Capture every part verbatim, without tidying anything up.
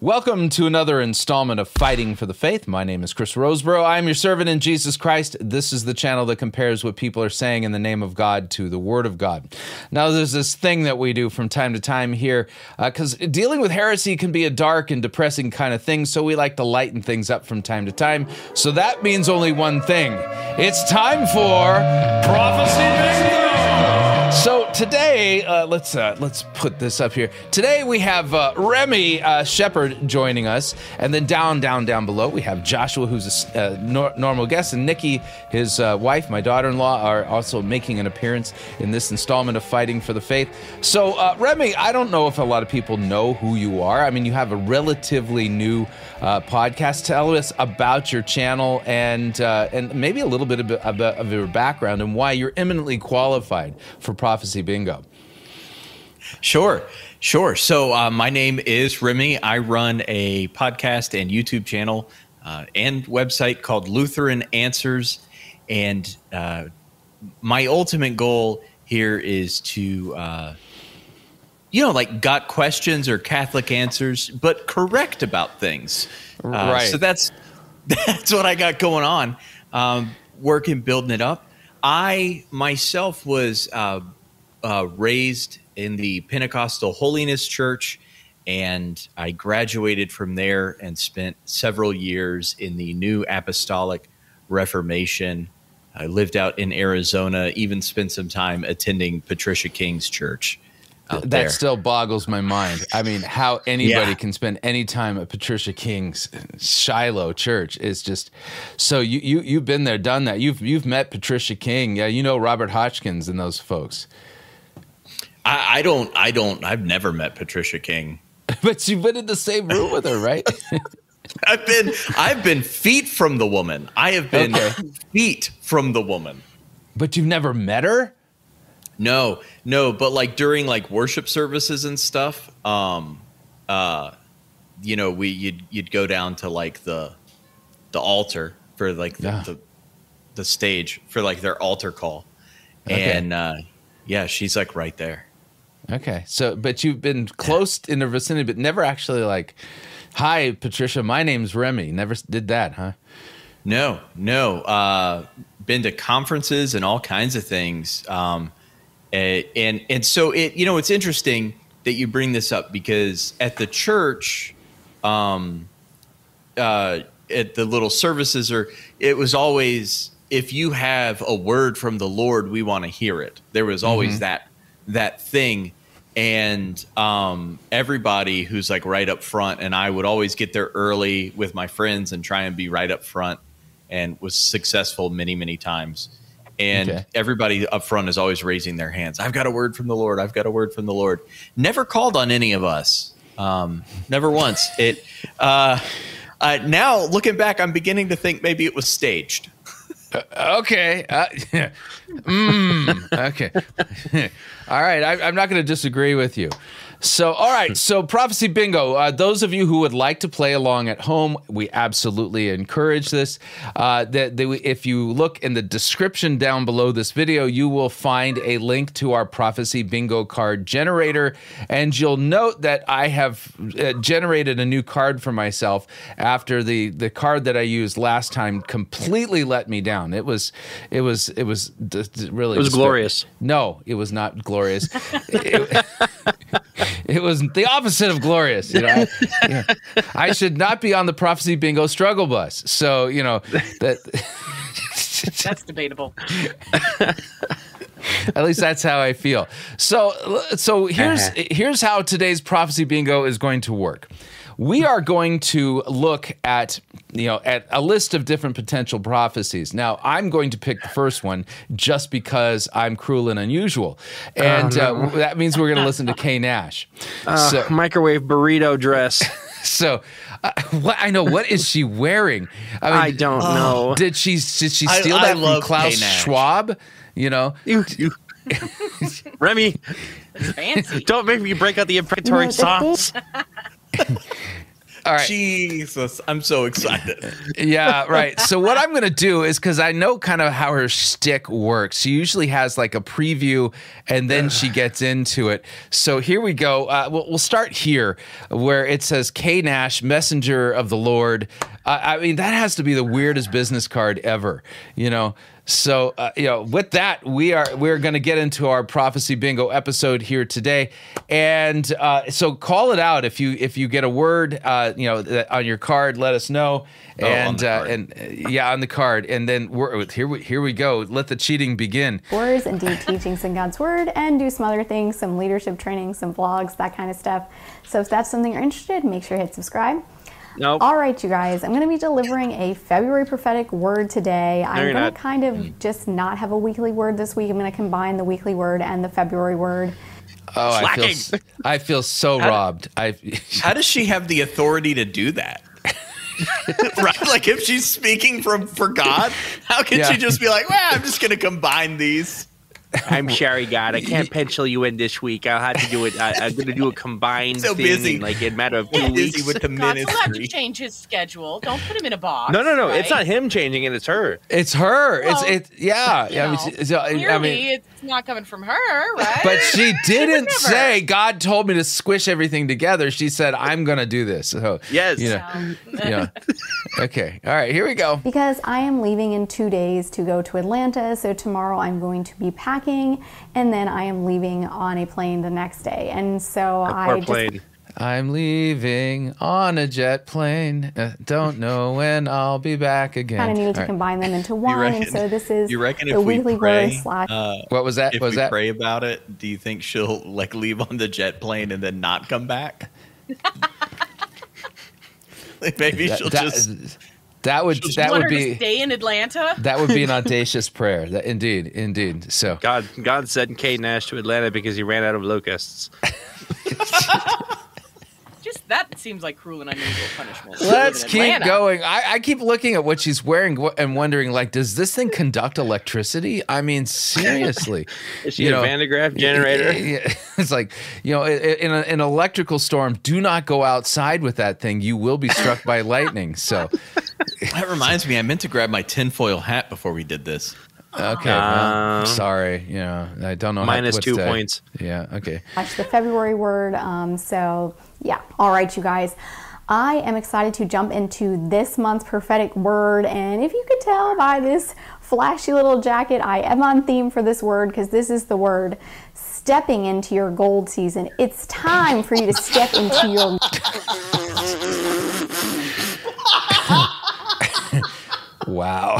Welcome to another installment of Fighting for the Faith. My name is Chris Roseborough. I'm your servant in Jesus Christ. This is the channel that compares what people are saying in the name of God to the Word of God. Now, there's this thing that we do from time to time here, because uh, dealing with heresy can be a dark and depressing kind of thing, so we like to lighten things up from time to time. So that means only one thing. It's time for Prophecy Bingo! So today, uh, let's uh, let's put this up here. Today we have uh, Remy uh, Shepard joining us, and then down, down, down below we have Joshua, who's a uh, nor- normal guest, and Nikki, his uh, wife, my daughter-in-law, are also making an appearance in this installment of Fighting for the Faith. So uh, Remy, I don't know if a lot of people know who you are. I mean, you have a relatively new uh, podcast. Tell us about your channel and uh, and maybe a little bit of, of, of your background and why you're eminently qualified for Prophecy Bingo. Sure, sure. So uh, my name is Remy. I run a podcast and YouTube channel uh, and website called Lutheran Answers. And uh, my ultimate goal here is to, uh, you know, like got questions or Catholic answers, but correct about things. Uh, right. So that's that's what I got going on, um, working, building it up. I myself was uh, uh, raised in the Pentecostal Holiness Church, and I graduated from there and spent several years in the New Apostolic Reformation. I lived out in Arizona, even spent some time attending Patricia King's church out that there. Still boggles my mind. I mean, how anybody Yeah. can spend any time at Patricia King's Shiloh Church is just so. You you you've been there, done that. You've you've met Patricia King. Yeah, you know Robert Hodgkins and those folks. I, I don't. I don't. I've never met Patricia King, But you've been in the same room with her, right? I've been. I've been feet from the woman. I have been Okay. feet from the woman. But you've never met her? No, no, but like during like worship services and stuff, um, uh, you know, we you'd you'd go down to like the the altar for like the Yeah. the, the stage for like their altar call, Okay. and uh, yeah, she's like right there. Okay. So, but you've been close in the vicinity, but never actually like, hi, Patricia, my name's Remy. Never s- did that, huh? No, no, uh, been to conferences and all kinds of things. Um, and, and, and so it, you know, it's interesting that you bring this up because at the church, um, uh, at the little services or it was always, if you have a word from the Lord, we want to hear it. There was always Mhm. that, that thing. And um, everybody who's like right up front, and I would always get there early with my friends and try and be right up front, and was successful many, many times. And Okay. everybody up front is always raising their hands. I've got a word from the Lord. I've got a word from the Lord. Never called on any of us. Um, never once. It uh, uh, now looking back, I'm beginning to think maybe it was staged. Okay. Uh, mm, okay. All right. I, I'm not going to disagree with you. So, all right. So, Prophecy Bingo. Uh, those of you who would like to play along at home, we absolutely encourage this. Uh, that, that we, if you look in the description down below this video, you will find a link to our Prophecy Bingo card generator. And you'll note that I have uh, generated a new card for myself after the, the card that I used last time completely let me down. It was, it was, it was d- d- really. It was despair- glorious. No, it was not glorious. it, it was the opposite of glorious. You know, I, yeah. I should not be on the Prophecy Bingo struggle bus. So, you know, that That's debatable. at least that's how I feel. So, so here's here's how today's Prophecy Bingo is going to work. We are going to look at, you know, at a list of different potential prophecies. Now, I'm going to pick the first one just because I'm cruel and unusual. And Oh, no. uh, that means we're going to listen to Kay Nash. Uh, so, microwave burrito dress. so uh, what, I know, what is she wearing? I, mean, I don't know. Did she, did she I- steal I that from love Klaus Kay Nash. Schwab? You know? You, you. Remy, It's fancy. don't make me break out the imprecatory sauce. All right. Jesus, I'm so excited. Yeah, right. So what I'm going to do is, because I know kind of how her shtick works. She usually has like a preview, and then she gets into it. So here we go. Uh, we'll, we'll start here, where it says K. Nash, messenger of the Lord. Uh, I mean, that has to be the weirdest business card ever, you know. So, uh, you know, with that, we are we're going to get into our prophecy bingo episode here today, and uh, so call it out if you if you get a word, uh, you know, that on your card. Let us know, Oh, on and the uh, card. and uh, yeah, on the card, and then we're, here we here we go. Let the cheating begin. Words and deep teachings in God's Word, and do some other things, some leadership training, some vlogs, that kind of stuff. So if that's something you're interested, make sure to hit subscribe. Nope. All right, you guys, I'm going to be delivering a February prophetic word today. I'm you're going not. to kind of just not have a weekly word this week. I'm going to combine the weekly word and the February word. Oh, I feel Slacking. s- I feel so robbed. I How does she have the authority to do that? Right? Like if she's speaking from for God, how can Yeah. she just be like, well, I'm just going to combine these? I'm sorry, God. I can't pencil you in this week. I'll have to do it. I, I'm going to do a combined So thing, busy. like in a matter of two Busy weeks. with the God will have to ministry. change his schedule. Don't put him in a box. No, no, no. right? It's not him changing it. It's her. it's her. Well, it's it. Yeah. You I mean, know, she- so, I clearly, mean, it's not coming from her, right? but she didn't never. say God told me to squish everything together. She said I'm going to do this. So Yes. you know, Um, yeah. Okay. All right. Here we go. Because I am leaving in two days to go to Atlanta, so tomorrow I'm going to be packing, and then I am leaving on a plane the next day. And so I Poor just plane. I'm leaving on a jet plane. Uh, don't know when I'll be back again. kind of needed to All right. combine them into one. reckon- And so this is You reckon the if we weekly pray, word slash. uh, What was that? if What was we that? pray about it, do you think she'll like leave on the jet plane and then not come back? Like maybe That, she'll that- just. that would she'll that want would her to be stay in Atlanta. that would be an audacious prayer. That, indeed, indeed. So God, God sent Kate Nash to Atlanta because he ran out of locusts. Just that seems like cruel and unusual punishment. let's In keep Atlanta. going. I, I keep looking at what she's wearing wh- and wondering, like, does this thing conduct electricity? I mean, seriously. Is she You a know, Van de Graaff generator? Yeah, it's like, you know, i- i- in a, an electrical storm, do not go outside with that thing. You will be struck by lightning. So, That reminds me, I meant to grab my tinfoil hat before we did this. okay. well, Um, sorry. You know, I don't know. Minus how, what two to- points. Yeah. Okay. Watch the February word. Um, so, yeah. All right, you guys. I am excited to jump into this month's prophetic word. And if you could tell by this flashy little jacket, I am on theme for this word because this is the word stepping into your gold season. It's time for you to step into your. Wow.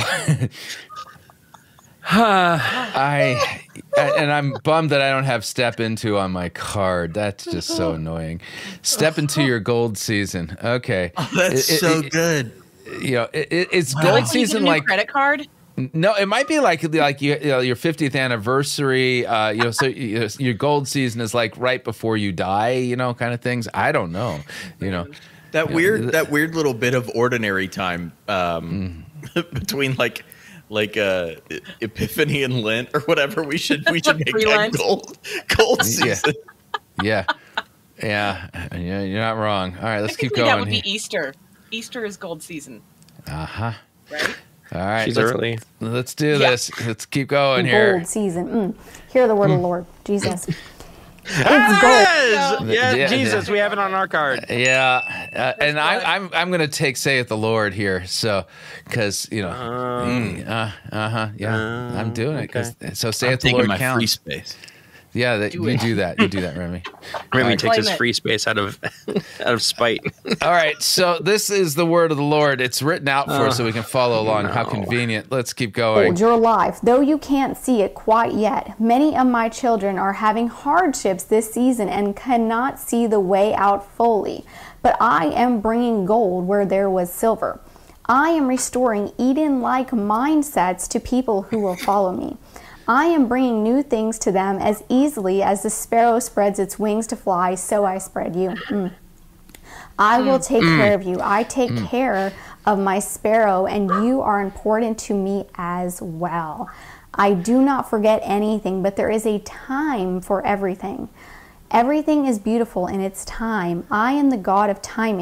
I and I'm bummed that I don't have step into on my card. That's just so annoying. Step into your gold season. Okay. That's It- it- so it- good. You know, it, it- it's Wow. gold Like when you get a season. new Like credit card. no, it might be like like you, you know, your fiftieth anniversary. Uh, you know, so you, your gold season is like right before you die. You know, kind of things. I don't know. You know. That Yeah. weird, that weird little bit of ordinary time um, between like, like uh, Epiphany and Lent or whatever. We should we should make that Pre-Lent. gold gold Yeah. season. Yeah. Yeah. Yeah. You're not wrong. All right, let's keep Technically, going. that would here. be Easter. Easter is gold season, Uh huh. right? All right. She's let's, early. let's do Yeah. this. Let's keep going here. Gold season. Mm. Hear the word of the Lord. Jesus. It's gold. Yes! Yeah, Yeah, Jesus, yeah. we have it on our card. Yeah, uh, and I, I'm I'm gonna take "Saith the Lord" here, so because you know, Um, uh huh, yeah, I'm doing it. 'cause- so I'm "Saith the taking Lord" my free counts. space. Yeah, that, Do you it. do that. You do that, Remy. Remy Alright. takes his Claim it. free space out of out of spite. All right, so this is the word of the Lord. It's written out for us so we can follow along. How no. convenient. Let's keep going. Hold your life, though you can't see it quite yet. Many of my children are having hardships this season and cannot see the way out fully. But I am bringing gold where there was silver. I am restoring Eden-like mindsets to people who will follow me. I am bringing new things to them as easily as the sparrow spreads its wings to fly, so I spread you. Mm. I will take care of you. I take care of my sparrow, and you are important to me as well. I do not forget anything, but there is a time for everything. Everything is beautiful in its time. I am the God of timing.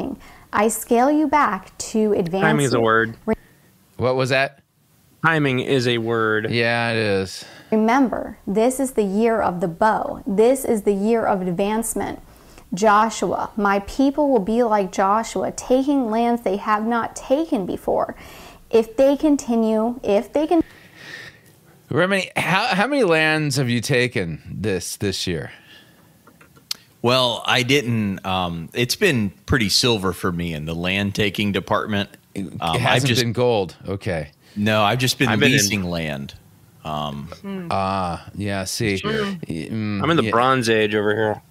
I scale you back to advance. Timing is a word. What was that? Timing is a word. Yeah, it is. Remember, this is the year of the bow. This is the year of advancement. Joshua, my people will be like Joshua, taking lands they have not taken before. If they continue, if they can. Remy, how how many lands have you taken this this year? Well, I didn't. Um, it's been pretty silver for me in the land taking department. It Um, hasn't I've just been gold. Okay. no, I've just been I've been in- leasing land. Um, Ah, yeah. See, Mm, I'm in the yeah. Bronze Age over here.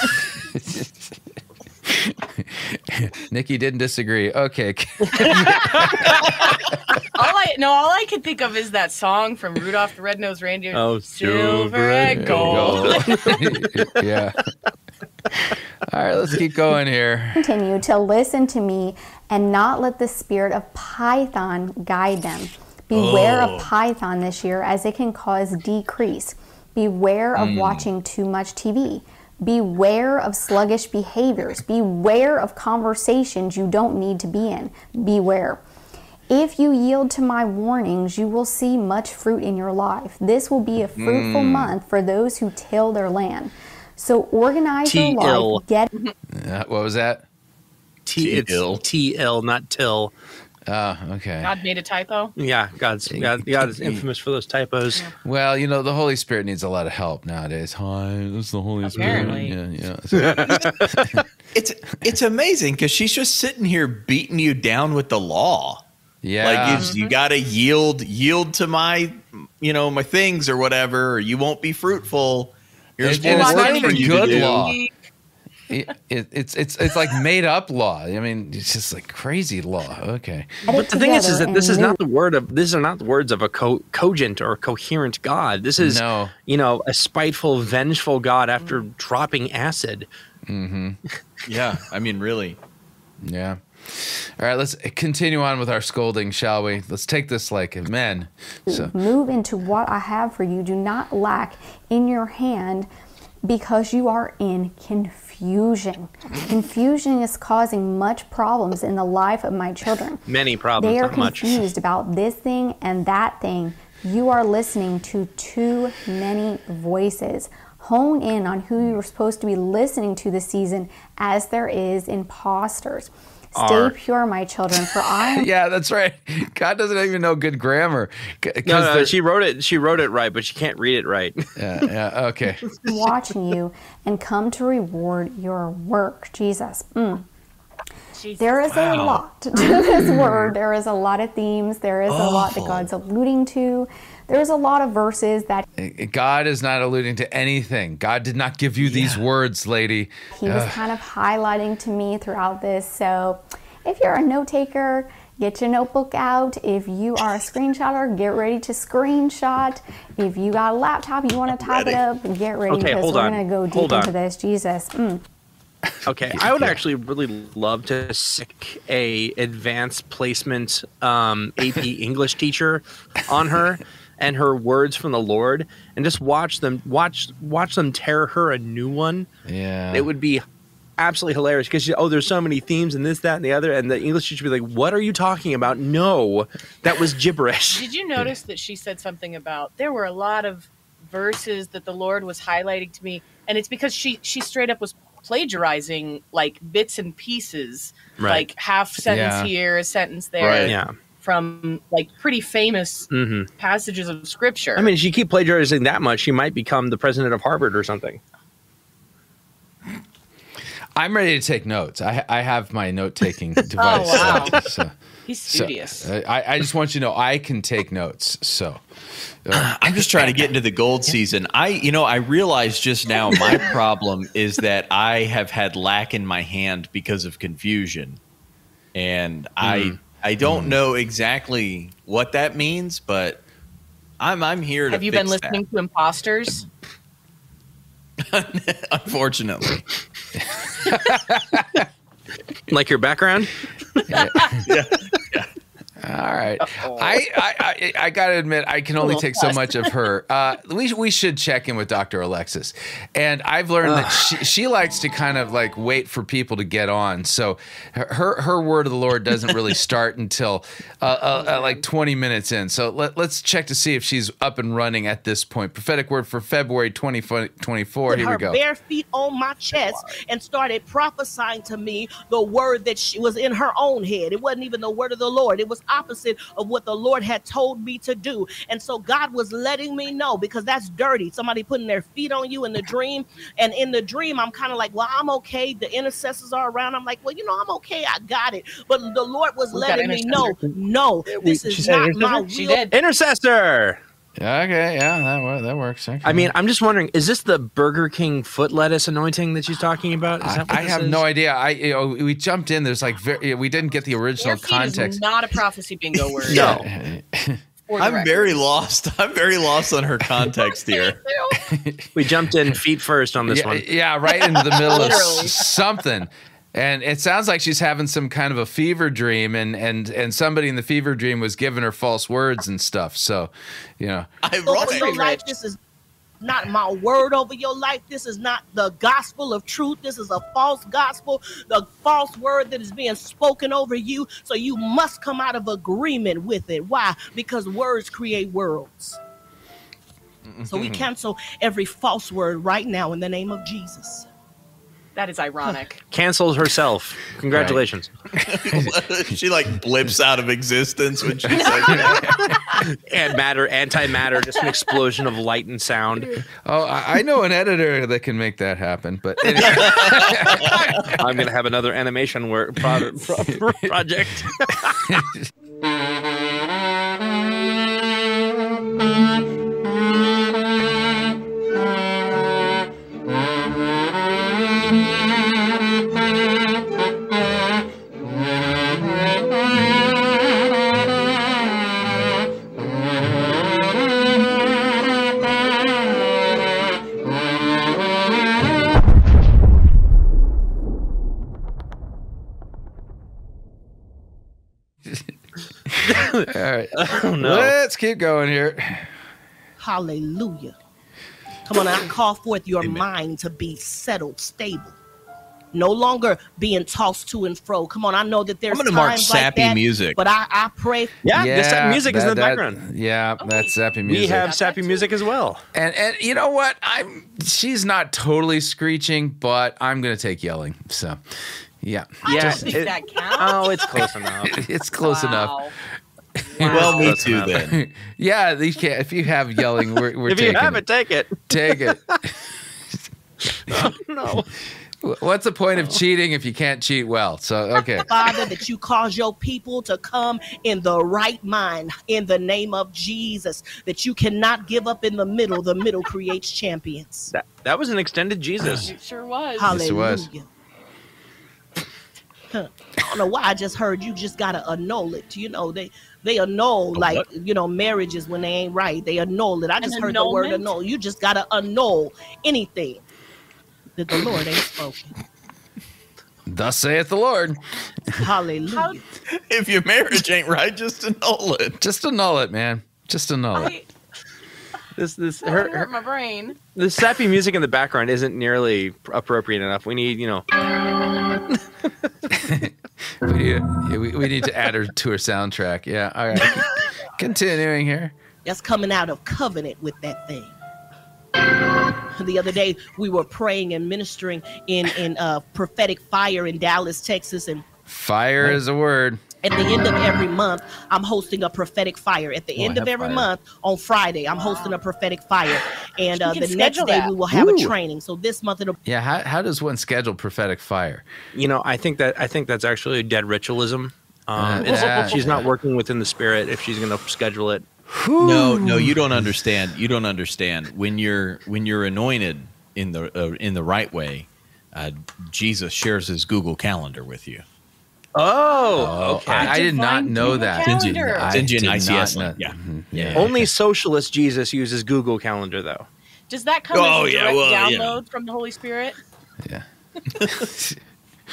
Nikki didn't disagree. Okay. All I no, all I can think of is that song from Rudolph the Red-Nosed Reindeer. Oh, Silver and gold. Yeah. All right, let's keep going here. continue to listen to me and not let the spirit of Python guide them. Beware Oh. of Python this year, as it can cause decrease. Beware of watching too much T V. Beware of sluggish behaviors. Beware of conversations you don't need to be in. Beware. If you yield to my warnings, you will see much fruit in your life. This will be a fruitful month for those who till their land. So organize your T-ill. life. Get Uh, what was that? T it's T-ill. T L, not till. Oh, okay. God made a typo. Yeah, God's God, God is infamous for those typos. Well, you know, the Holy Spirit needs a lot of help nowadays. Hi, this is the Holy Apparently. Spirit. Yeah, yeah. So- it's it's amazing because she's just sitting here beating you down with the law. yeah. Like it's, you got to yield yield to my you know my things or whatever, or you won't be fruitful. Here's And- and more it's work not for even you good to do. law. It, it, it's it's it's like made up law. I mean, it's just like crazy law. Okay. Get But it the thing is, is together that this and is not move. the word of these are not the words of a co- cogent or coherent God. This is, No. you know, a spiteful, vengeful God after dropping acid. Yeah, I mean, really. Yeah. All right, let's continue on with our scolding, shall we? Let's take this like men. So, Move into what I have for you. Do not lack in your hand, because you are in confusion. Confusion is causing much problems in the life of my children. Many problems, They are not much. confused about this thing and that thing. You are listening to too many voices. Hone in on who you're supposed to be listening to this season, as there is imposters. Stay Are. pure, my children, for I am yeah, that's right. God doesn't even know good grammar. C- 'cause No, no, they're- she wrote it. She wrote it right, but she can't read it right. yeah, yeah, okay. watching you and come to reward your work. Jesus. Mm. Jesus. There is a lot to this word. There is a lot of themes. There is a lot that God's alluding to. There's a lot of verses that God is not alluding to anything. God did not give you these words, lady. he was kind of highlighting to me throughout this. So if you're a note taker, get your notebook out. If you are a screenshotter, get ready to screenshot. If you got a laptop, you want to type it up, get ready, Okay, because hold we're on. going to go deep Hold on. into this. Jesus. Mm. Okay, I would actually really love to sick a advanced placement um, A P English teacher on her and her words from the Lord, and just watch them watch watch them tear her a new one. Yeah. It would be absolutely hilarious because oh, there's so many themes and this, that, and the other, and the English teacher would be like, "What are you talking about? No, that was gibberish." Did you notice that she said something about there were a lot of verses that the Lord was highlighting to me, and it's because she she straight up was plagiarizing like bits and pieces, Right. like half sentence Yeah. here, a sentence there, Right. Yeah. from like pretty famous hmm passages of scripture. I mean, if she keep plagiarizing that much, she might become the president of Harvard or something. I'm ready to take notes. I, I have my note taking device. wow. so, so, he's so, studious. uh, I, I just want you to know I can take notes. So, uh, I'm just trying to get into the gold season. I, you know, I realized just now my problem is that I have had lack in my hand because of confusion, and I, I don't know exactly what that means, but I'm, I'm here to. Have you been fix listening to imposters? that, unfortunately. Like your background? Yeah. all right. I, I, I, I got to admit, I can only take so much of her. Uh, we, we should check in with Doctor Alexis. And I've learned that she, she likes to kind of like wait for people to get on. So her, her word of the Lord doesn't really start until uh, uh, uh, like twenty minutes in. So let, let's check to see if she's up and running at this point. Prophetic word for February twenty twenty-four. Put Here her we go. bare feet on my chest and started prophesying to me the word that she was in her own head. It wasn't even the word of the Lord. It was opposite of what the Lord had told me to do. And so God was letting me know, because that's dirty. Somebody putting their feet on you in the dream. And in the dream, I'm kind of like, well, I'm okay. The intercessors are around. I'm like, well, you know, I'm okay. I got it. But the Lord was We got letting me know, no, this She is said not my She will. did. Intercessor. Yeah, okay, yeah, that, wor- that works. Okay. I mean, I'm just wondering, is this the Burger King foot lettuce anointing that she's talking about? Is I, that what I this have is? no idea. I you know, we jumped in. There's like very, we didn't get the original Bare feet context. is not a prophecy bingo word. No. For the I'm record. very lost. I'm very lost on her context here. We jumped in feet first on this yeah, one. yeah, right into the middle of Literally. s- something. And it sounds like she's having some kind of a fever dream, and, and, and somebody in the fever dream was giving her false words and stuff. So, you know, over Ironic. your life. This is not my word over your life. This is not the gospel of truth. This is a false gospel, the false word that is being spoken over you. So you must come out of agreement with it. Why? Because words create worlds. So we cancel every false word right now in the name of Jesus. That is ironic. Cancels herself. Congratulations. She like blips out of existence when she says that. And matter, antimatter, just an explosion of light and sound. oh, I, I know an editor that can make that happen. But anyway, I'm going to have another animation work pro- pro- project. all right, Oh, no. let's keep going here. Hallelujah. Come on, I call forth your mind to be settled, stable. No longer being tossed to and fro. Come on, I know that there's I'm gonna mark times like sappy that, music. but I, I pray. Yeah, this that music is in that- the that- background. Yeah, that's sappy music. We have Got sappy that too. music as well. And and you know what? I'm she's not totally screeching, but I'm gonna take yelling. So, yeah, I Yeah, don't think it- that counts. Oh, it's close enough. it's close enough. Wow. Well, me Close too enough. then. Yeah, you can, if you have yelling, we're, we're If taking you have it, take it. Take it. No. What's the point of cheating if you can't cheat well? So, okay. Father, that you cause your people to come in the right mind in the name of Jesus, that you cannot give up in the middle. The middle creates champions. That, that was an extended Jesus. It sure was. Yes, it was. Hallelujah. Huh. I don't know why I just heard you just gotta annul it. You know, they they annul like what? you know marriages when they ain't right. They annul it. I just An heard the word annulment? annul. You just gotta annul anything that the Lord ain't spoken. Thus saith the Lord. Hallelujah. If your marriage ain't right, just annul it. Just annul it, man. Just annul it. I, This this that her, hurt her my brain. the sappy music in the background isn't nearly appropriate enough. We need, you know, We need, we, we need to add her to her soundtrack. Yeah. All right. Continuing here. That's coming out of covenant with that thing. The other day we were praying and ministering in in uh, prophetic fire in Dallas, Texas, and Fire is a word. at the end of every month, I'm hosting a prophetic fire. At the Oh, I end of have every fire. month, on Friday, I'm hosting a prophetic fire. And uh, We the can next schedule day, that. we will have Ooh. a training. So this month, it'll Yeah. How, how does one schedule prophetic fire? you know. I think that I think that's actually dead ritualism. Um, it's, Yeah. she's not working within the spirit if she's going to schedule it. No, no, you don't understand. You don't understand. When you're when you're anointed in the uh, in the right way, uh, Jesus shares his Google Calendar with you. Oh, okay. I, I did not Divine know Google that. Calendar. I Send you an did I C S not link. know- Yeah. Mhm. Yeah. only socialist Jesus uses Google Calendar, though. Does that come Oh, as a yeah, direct well, download yeah. from the Holy Spirit? Yeah.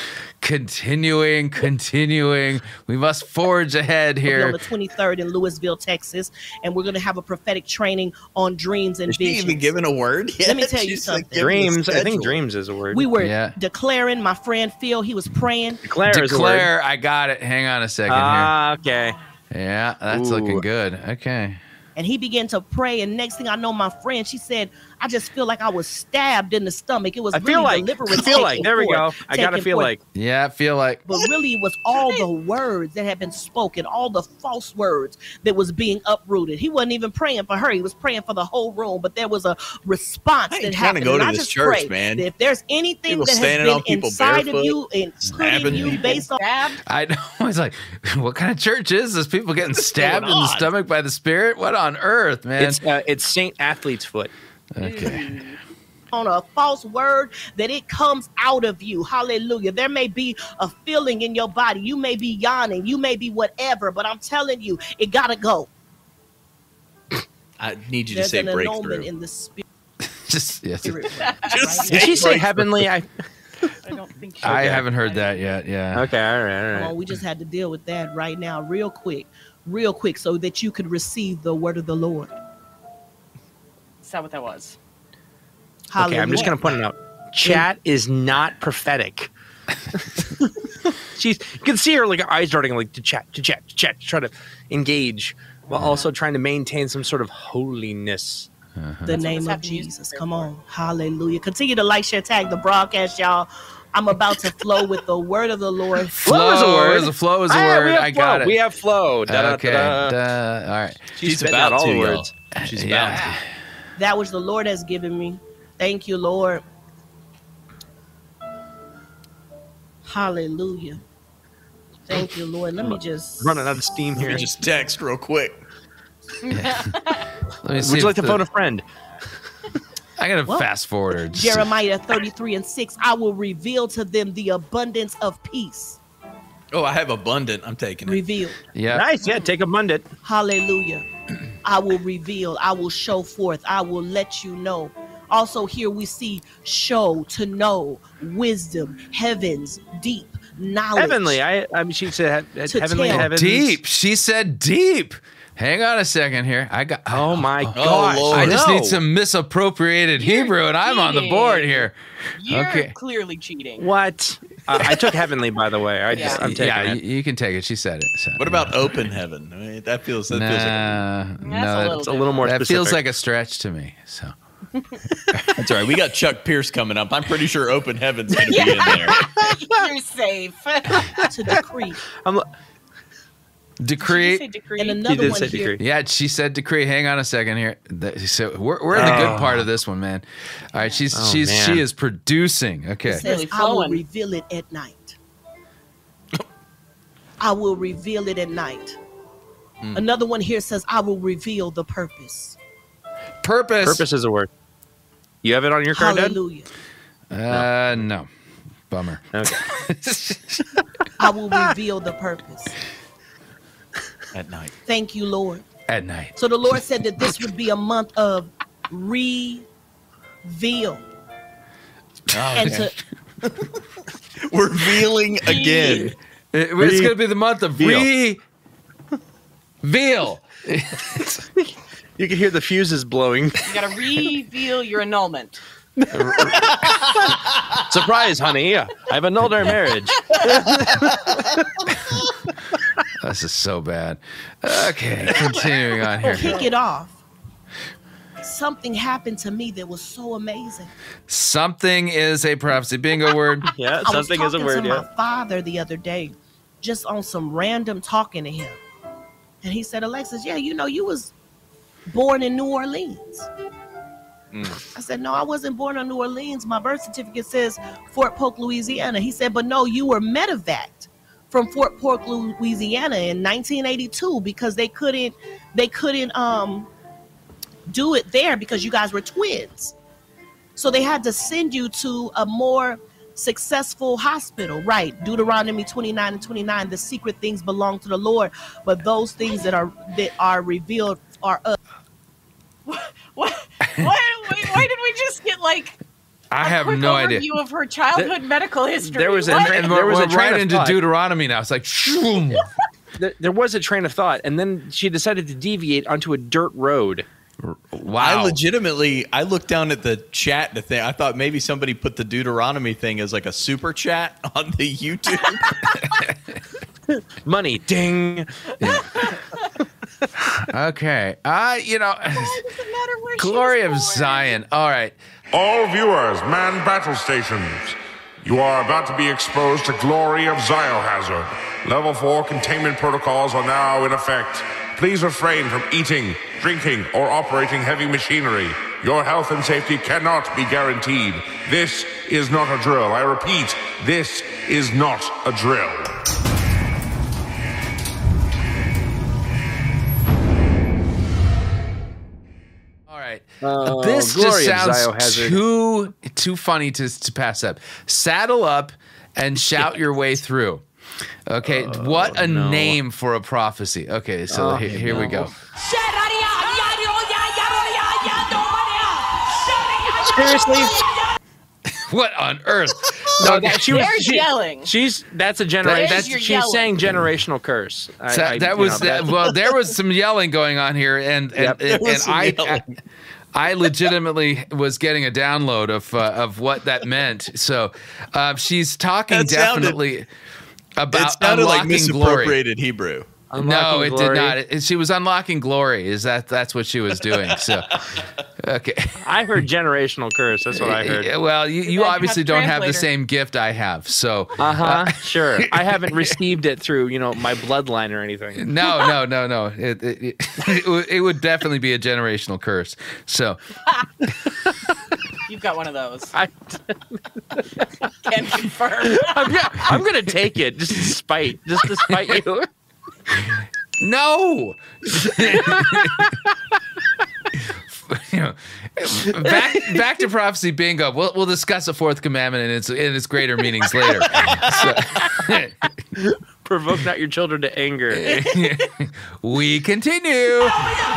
continuing, continuing. We must forge ahead We'll be on here. the twenty-third in Louisville, Texas, and we're going to have a prophetic training on dreams and Is she visions. even given a word yet? Let me tell you She's, like, something. giving the Dreams. I think schedule. dreams is a word. We were Yeah. declaring. My friend Phil, he was praying. Declare, is a word. Declare, I got it. Hang on a second Ah, okay. here. Yeah, that's Ooh. looking good. Okay. And he began to pray, and next thing I know, my friend, she said, "I just feel like I was stabbed in the stomach." It was I really feel like. deliverance. I feel like. taking There we go. forth, I gotta taking feel forth. like. Yeah, I feel like But really, it was all the words that had been spoken, all the false words that was being uprooted. He wasn't even praying for her; he was praying for the whole room. But there was a response I ain't that trying to happened. go and to I this just church, pray man. that if there's anything People that has standing on been people inside barefoot, of you and stabbing putting you people. based on Stabbed. I know. I was like, what kind of church is this? People getting stabbed in the on? stomach by the Spirit? What on earth, man? It's uh, it's Saint Athlete's foot. Okay. on a false word, that it comes out of you. Hallelujah. There may be a feeling in your body. You may be yawning. You may be whatever, but I'm telling you, it got to go. I need you There's to say an annulment breakthrough. in the spirit. Just yes. Just right Did she say breakthrough. heavenly? I. I don't think. She I did. haven't heard that yet. Yeah. Okay. All right. All Come right. on, we just had to deal with that right now, real quick, real quick, so that you could receive the word of the Lord. Is that what that was? Okay, I'm just Hallelujah. gonna point it out. Chat is not prophetic. She's, you can see her like her eyes darting, like to chat, to chat, to chat, to try to engage, while also trying to maintain some sort of holiness. The That's what name this of happened used Jesus. to be Come for. on. Hallelujah. Continue to like, share, tag the broadcast, y'all. I'm about to flow with the word of the Lord. Flow is a word. Is a flow is a Ah, we word. have I flow. got it. We have flow. Da-da-da-da. Okay. Duh. All right. She's spitting about out all to, the y'all. words. She's Yeah. about to. That which the Lord has given me. Thank you, Lord. Hallelujah. Thank you, Lord. Let me just Running out of steam Let me here. just text real quick. Let me see Would you like if to the- phone a friend? I gotta Well, fast forward. Jeremiah thirty-three and six. I will reveal to them the abundance of peace. Oh, I have abundant. I'm taking it. Revealed. Yeah. Nice. Yeah. Take a mundit. Hallelujah. I will reveal. I will show forth. I will let you know. Also, here we see show, to know, wisdom, heavens, deep, knowledge. Heavenly. I. I mean, she said he- To heavenly tell. heavens. Deep. She said deep. Hang on a second here. I got. Oh my oh, gosh. Lord. I just no. need some misappropriated Hebrew, and I'm on the board here. You're Okay. clearly cheating. What? Uh, I took heavenly, by the way. I just, Yeah. I'm taking yeah, it. you, you can take it. She said it. So. What about open heaven? I mean, that feels that feels like Nah, That's no, a that- little It's a little more that specific. feels like a stretch to me. So that's all right. We got Chuck Pierce coming up. I'm pretty sure open heaven's going to be in there. You're safe. To decree. I'm, Did you decree. say decree? And he another did one say here. decree. Yeah, she said decree. Hang on a second here. The- So we're, we're in the good part of this one, man. All right, she's Oh, she's man. she is producing. Okay. It says, Really I will flowing. reveal it at night. I will reveal it at night. Another one here says, I will reveal the purpose. Purpose. Purpose is a word. You have it on your card, Dad? Hallelujah. Uh, no. Bummer. Okay. I will reveal the purpose. At night. Thank you, Lord. At night. So the Lord said that this would be a month of reveal. And to We're revealing again. It- it's going to be the month of re veal. You can hear the fuses blowing. You gotta reveal your annulment. Surprise, honey. I have annulled our marriage. This is so bad. Okay, continuing on here. kick it off. Something happened to me that was so amazing. Something is a prophecy. Bingo word. Yeah, I was something is a talking word. to Yeah. my father the other day, just on some random talking to him, and he said, "Alexis, yeah, you know, you was born in New Orleans." I said, "No, I wasn't born in New Orleans. My birth certificate says Fort Polk, Louisiana." He said, "But no, you were medevaced from Fort Polk, Louisiana, in nineteen eighty-two because they couldn't, they couldn't um do it there because you guys were twins. So they had to send you to a more successful hospital." Right. Deuteronomy twenty-nine and twenty-nine, the secret things belong to the Lord, but those things that are that are revealed are us. What? Why, why, why did we just get like I A have quick no idea. overview of her childhood medical history. there was a- What? And There we're, was a we're train right of into thought. Deuteronomy now. It's like, shoom. There, there was a train of thought, and then she decided to deviate onto a dirt road. Wow. I legitimately, I looked down at the chat the thing. I thought maybe somebody put the Deuteronomy thing as like a super chat on the YouTube. Money, ding. Okay. Uh, you know, Why does it matter where she Glory of was born? Zion. All right. All viewers, man battle stations. You are about to be exposed to Glory of Ziohazard. Level four containment protocols are now in effect. Please refrain from eating, drinking, or operating heavy machinery. Your health and safety cannot be guaranteed. This is not a drill. I repeat, this is not a drill. All right. Oh, this just Glory of sounds Ziohazard. too too funny to, to pass up. Saddle up and shout your way through. Okay, what a no. name for a prophecy. Okay, so Oh, he- here we go. Seriously? What on earth? No, that, she was There's she- yelling. She's that's a generation. There's That's your she's yelling. saying generational curse. I- So I- that you was know, that, well, there was some yelling going on here, and and, Yep. and, There was and some I, I yelling. I legitimately was getting a download of uh, of what that meant. So uh, she's talking That sounded- definitely about It sounded like unlocking glory. misappropriated Hebrew. No, Unlocking it glory. did not. It- she was unlocking glory. Is that that's what she was doing? So, okay. I heard generational curse. That's what I heard. Yeah, well, you, you Then obviously have don't have the translator. same gift I have. So, Uh huh. Sure. I haven't received it through you know my bloodline or anything. no, no, no, no. It it, it, it, would, it would definitely be a generational curse. So, You've got one of those. I, Can confirm. I'm, gonna, I'm gonna take it just to spite, just to spite you. no. You know, back back to prophecy bingo. We'll we'll discuss the fourth commandment and its in its greater meanings later. So, Provoke not your children to anger. we continue.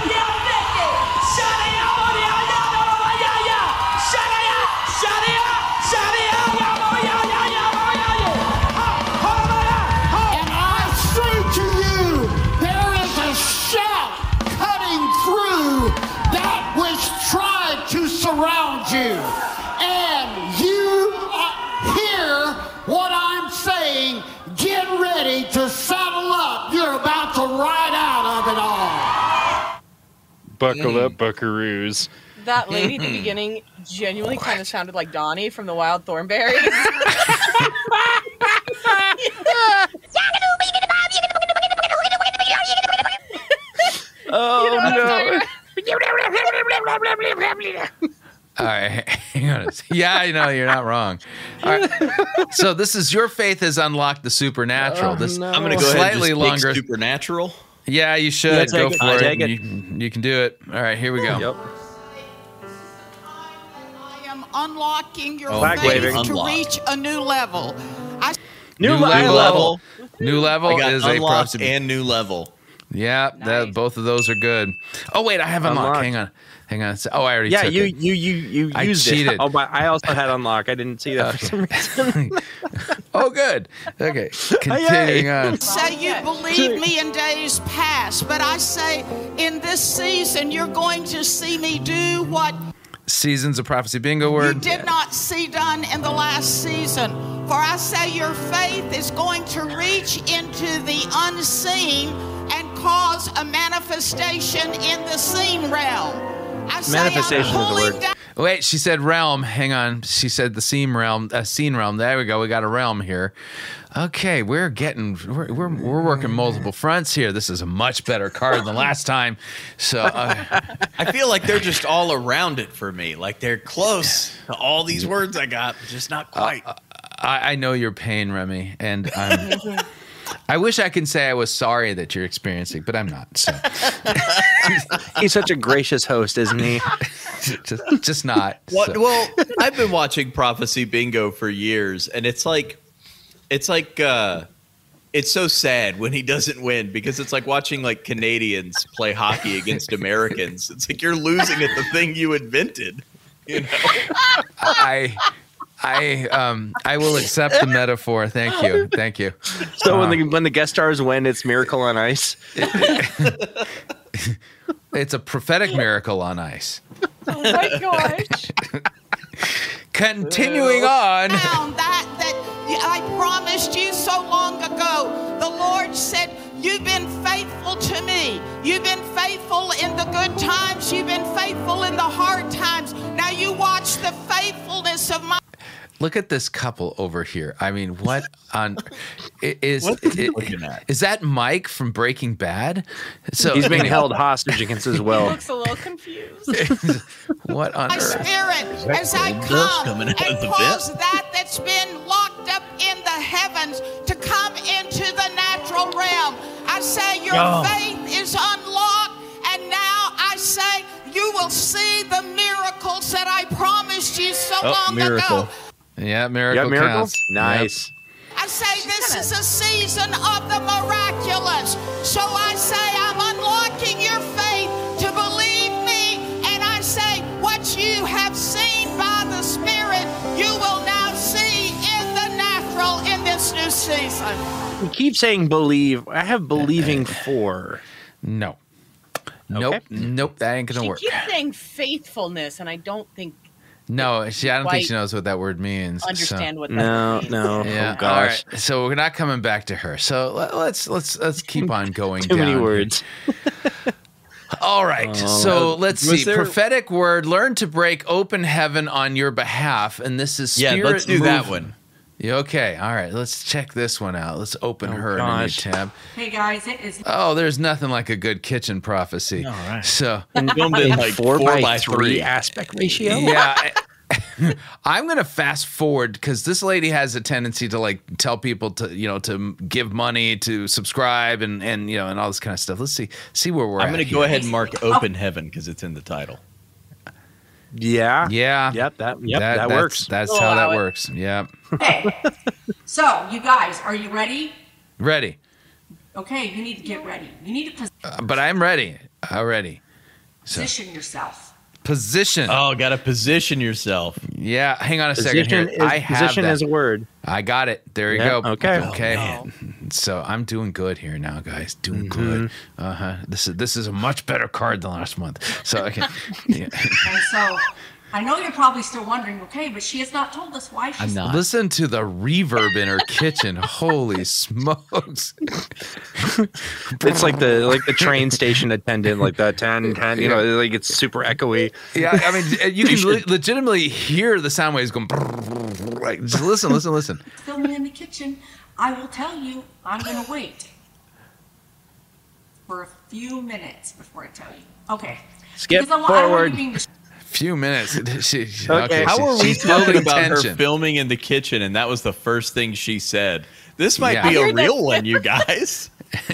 And I say to you, there is a shout cutting through that which tried to surround you. And you uh, hear what I'm saying. Get ready to saddle up. You're about to ride out of it all. Buckle up, buckaroos. That lady at the beginning genuinely kind of sounded like Donnie from the Wild Thornberries. Oh You know what I'm no! All right, hang on. a sec. Yeah, I know you're not wrong. All right. So this is your faith has unlocked the supernatural. Oh, this no. I'm going to go slightly ahead and just longer. take supernatural. Yeah, you should Yeah, go take it. for I it. take it. You, you can do it. All right, here we go. Yep. I am unlocking your Oh, Flag faith waving. to Unlock. reach a new level. I New, New level. level. New level I got is a unlock prophecy. and new level. Yeah, that, Nice. both of those are good. Oh wait, I have unlock. Unlock. Hang on, hang on. Oh, I already Yeah, took you it. you you you I used cheated. it. Oh, but I also had unlock. I didn't see that for some reason. Oh, good. Okay, continuing on. say you believed me in days past, but I say in this season you're going to see me do what Seasons of prophecy bingo you word. did not see done in the last season. For I say your faith is going to reach into the unseen and cause a manifestation in the seen realm. I say Manifestation I'm is the pulling word. down Wait, she said realm. Hang on. She said the seam realm, uh, scene realm. There we go. We got a realm here. Okay, we're getting we're we're, we're working multiple fronts here. This is a much better card than last time. So uh, I feel like they're just all around it for me. Like they're close to all these words I got, just not quite. I, I know your pain, Remy, and I'm. I wish I could say I was sorry that you're experiencing, but I'm not. So He's such a gracious host, isn't he? just, just not. What? So. Well, I've been watching Prophecy Bingo for years, and it's like, it's like, uh, it's so sad when he doesn't win because it's like watching like Canadians play hockey against Americans. It's like you're losing at the thing you invented. You know? I, I, um, I will accept the metaphor. Thank you, thank you. So Uh, when the when the guest stars win, it's Miracle on Ice. It's a prophetic miracle on ice. Oh my gosh. Continuing on. Found that that I promised you so long ago. The Lord said, "You've been faithful to me. You've been faithful in the good times. You've been faithful in the hard times. Now you watch the faithfulness of my." Look at this couple over here. I mean, what on i- is What is he i- looking at? is that Mike from Breaking Bad? So He's being held hostage against his He will. looks a little confused. What on My earth? spirit as I gold dust come coming and out of the cause vent? that that's been locked up in the heavens to come into the natural realm. I say your Oh. faith is unlocked, and now I say you will see the miracles that I promised you so Oh, long miracle. ago. Yeah, You miracle got miracles? counts. Nice. I say this is a season of the miraculous. So I say I'm unlocking your faith to believe me. And I say what you have seen by the Spirit, you will now see in the natural in this new season. You keep saying believe. I have believing for. No. Nope. Okay. Nope. That ain't gonna She work. keeps saying faithfulness, and I don't think No, she. I don't think she quite knows what that word means. so- understand what that No, means. no. Yeah. Oh gosh. All right. So we're not coming back to her. So let- let's let's let's keep on going. Too down many here. words. All right. so let's was see. there- Prophetic word. Learn to break open heaven on your behalf, and this is Yeah, spirit let's do that move- one. Yeah, okay. All right. Let's check this one out. Let's open Oh, her in a new gosh. tab. Hey guys, it is Oh, there's nothing like a good kitchen prophecy. All right. So And filmed in like four, four by, by three three. aspect ratio. yeah. I- I'm gonna fast forward because this lady has a tendency to like tell people to you know to give money to subscribe and and you know and all this kind of stuff. Let's see see where we're I'm at. going to go here. ahead and mark open heaven because it's in the title. Yeah. Yeah. Yep. That. Yep. That, that's, works. That's We'll how that allow it. works. Yep. okay. So, you guys, are you ready? Ready. Okay, you need to get ready. You need to Uh, but I'm ready. Already. So position yourself. position. Oh, got to position yourself. Yeah. Hang on a second Position here. is, I have position that. is a word. I got it. There you Yeah, go. okay. Okay. Oh, So I'm doing good here now, guys. Doing Mm-hmm. good. Uh huh. This is this is a much better card than last month. So okay. Yeah. And so, I know you're probably still wondering, okay, but she has not told us why she's I'm not. Listen to the reverb in her kitchen. Holy smokes. It's like the like the train station attendant, like that ten, ten. You know, like it's super echoey. Yeah, I mean, you can le- legitimately hear the sound waves going. Like, just listen, listen, listen. filming in the kitchen. I will tell you, I'm going to wait for a few minutes before I tell you. Okay. Skip Because I, wa- I don't want forward. you being dis- Few minutes. She, she- Okay. How she- are we she's building talking about tension. her filming in the kitchen and that was the first thing she said? This might Yeah. be I a heard that. real one, you guys.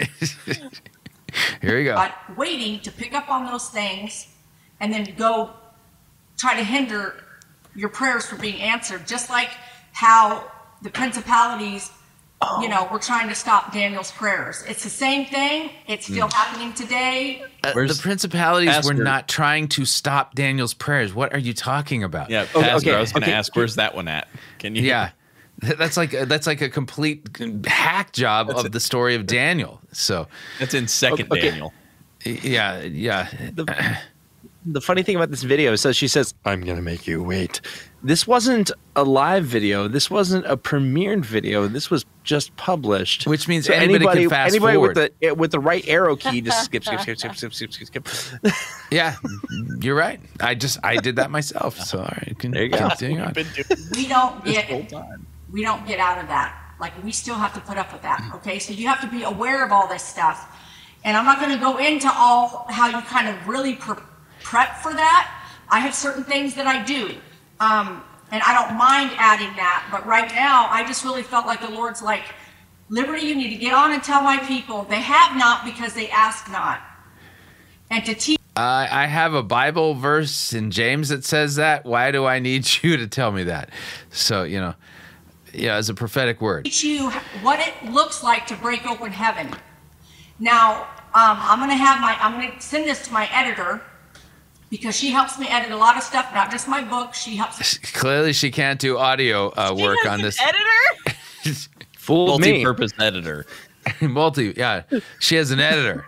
Here you go. but waiting to pick up on those things and then go try to hinder your prayers from being answered, just like how the principalities, you know, were trying to stop Daniel's prayers. It's the same thing. It's still happening today. Uh, the Where's- principalities ask were her. not trying to stop Daniel's prayers. What are you talking about? Yeah, Okay, Pastor, okay, I was going to okay. ask, where's that one at? Can you? Yeah. That's like that's like a complete hack job of the story of Daniel. So, That's in Second Okay. Daniel. yeah, yeah. The funny thing about this video is, so she says, "I'm gonna make you wait." This wasn't a live video. This wasn't a premiered video. This was just published. Which means So anybody can fast anybody forward. with the with the right arrow key just skip, skip, skip, skip, skip, skip, skip, skip. Yeah, you're right. I just I did that myself. So all right, can, There you go. continue on. Been doing We don't this get whole time. we don't get out of that. Like, we still have to put up with that. Okay, so you have to be aware of all this stuff. And I'm not going to go into all how you kind of really pre- prep for that. I have certain things that I do, um, and I don't mind adding that. But right now, I just really felt like the Lord's like, Liberty, you need to get on and tell my people they have not because they ask not, and to teach. Uh, I have a Bible verse in James that says that. Why do I need you to tell me that? So, you know, yeah, as a prophetic word. Teach you what it looks like to break open heaven. Now, um, I'm going to have my, I'm going to send this to my editor, because she helps me edit a lot of stuff, not just my book. She helps. Clearly, she can't do audio uh, She work has on an this. editor? Fool me. Multi-purpose editor. Multi, yeah. She has an editor.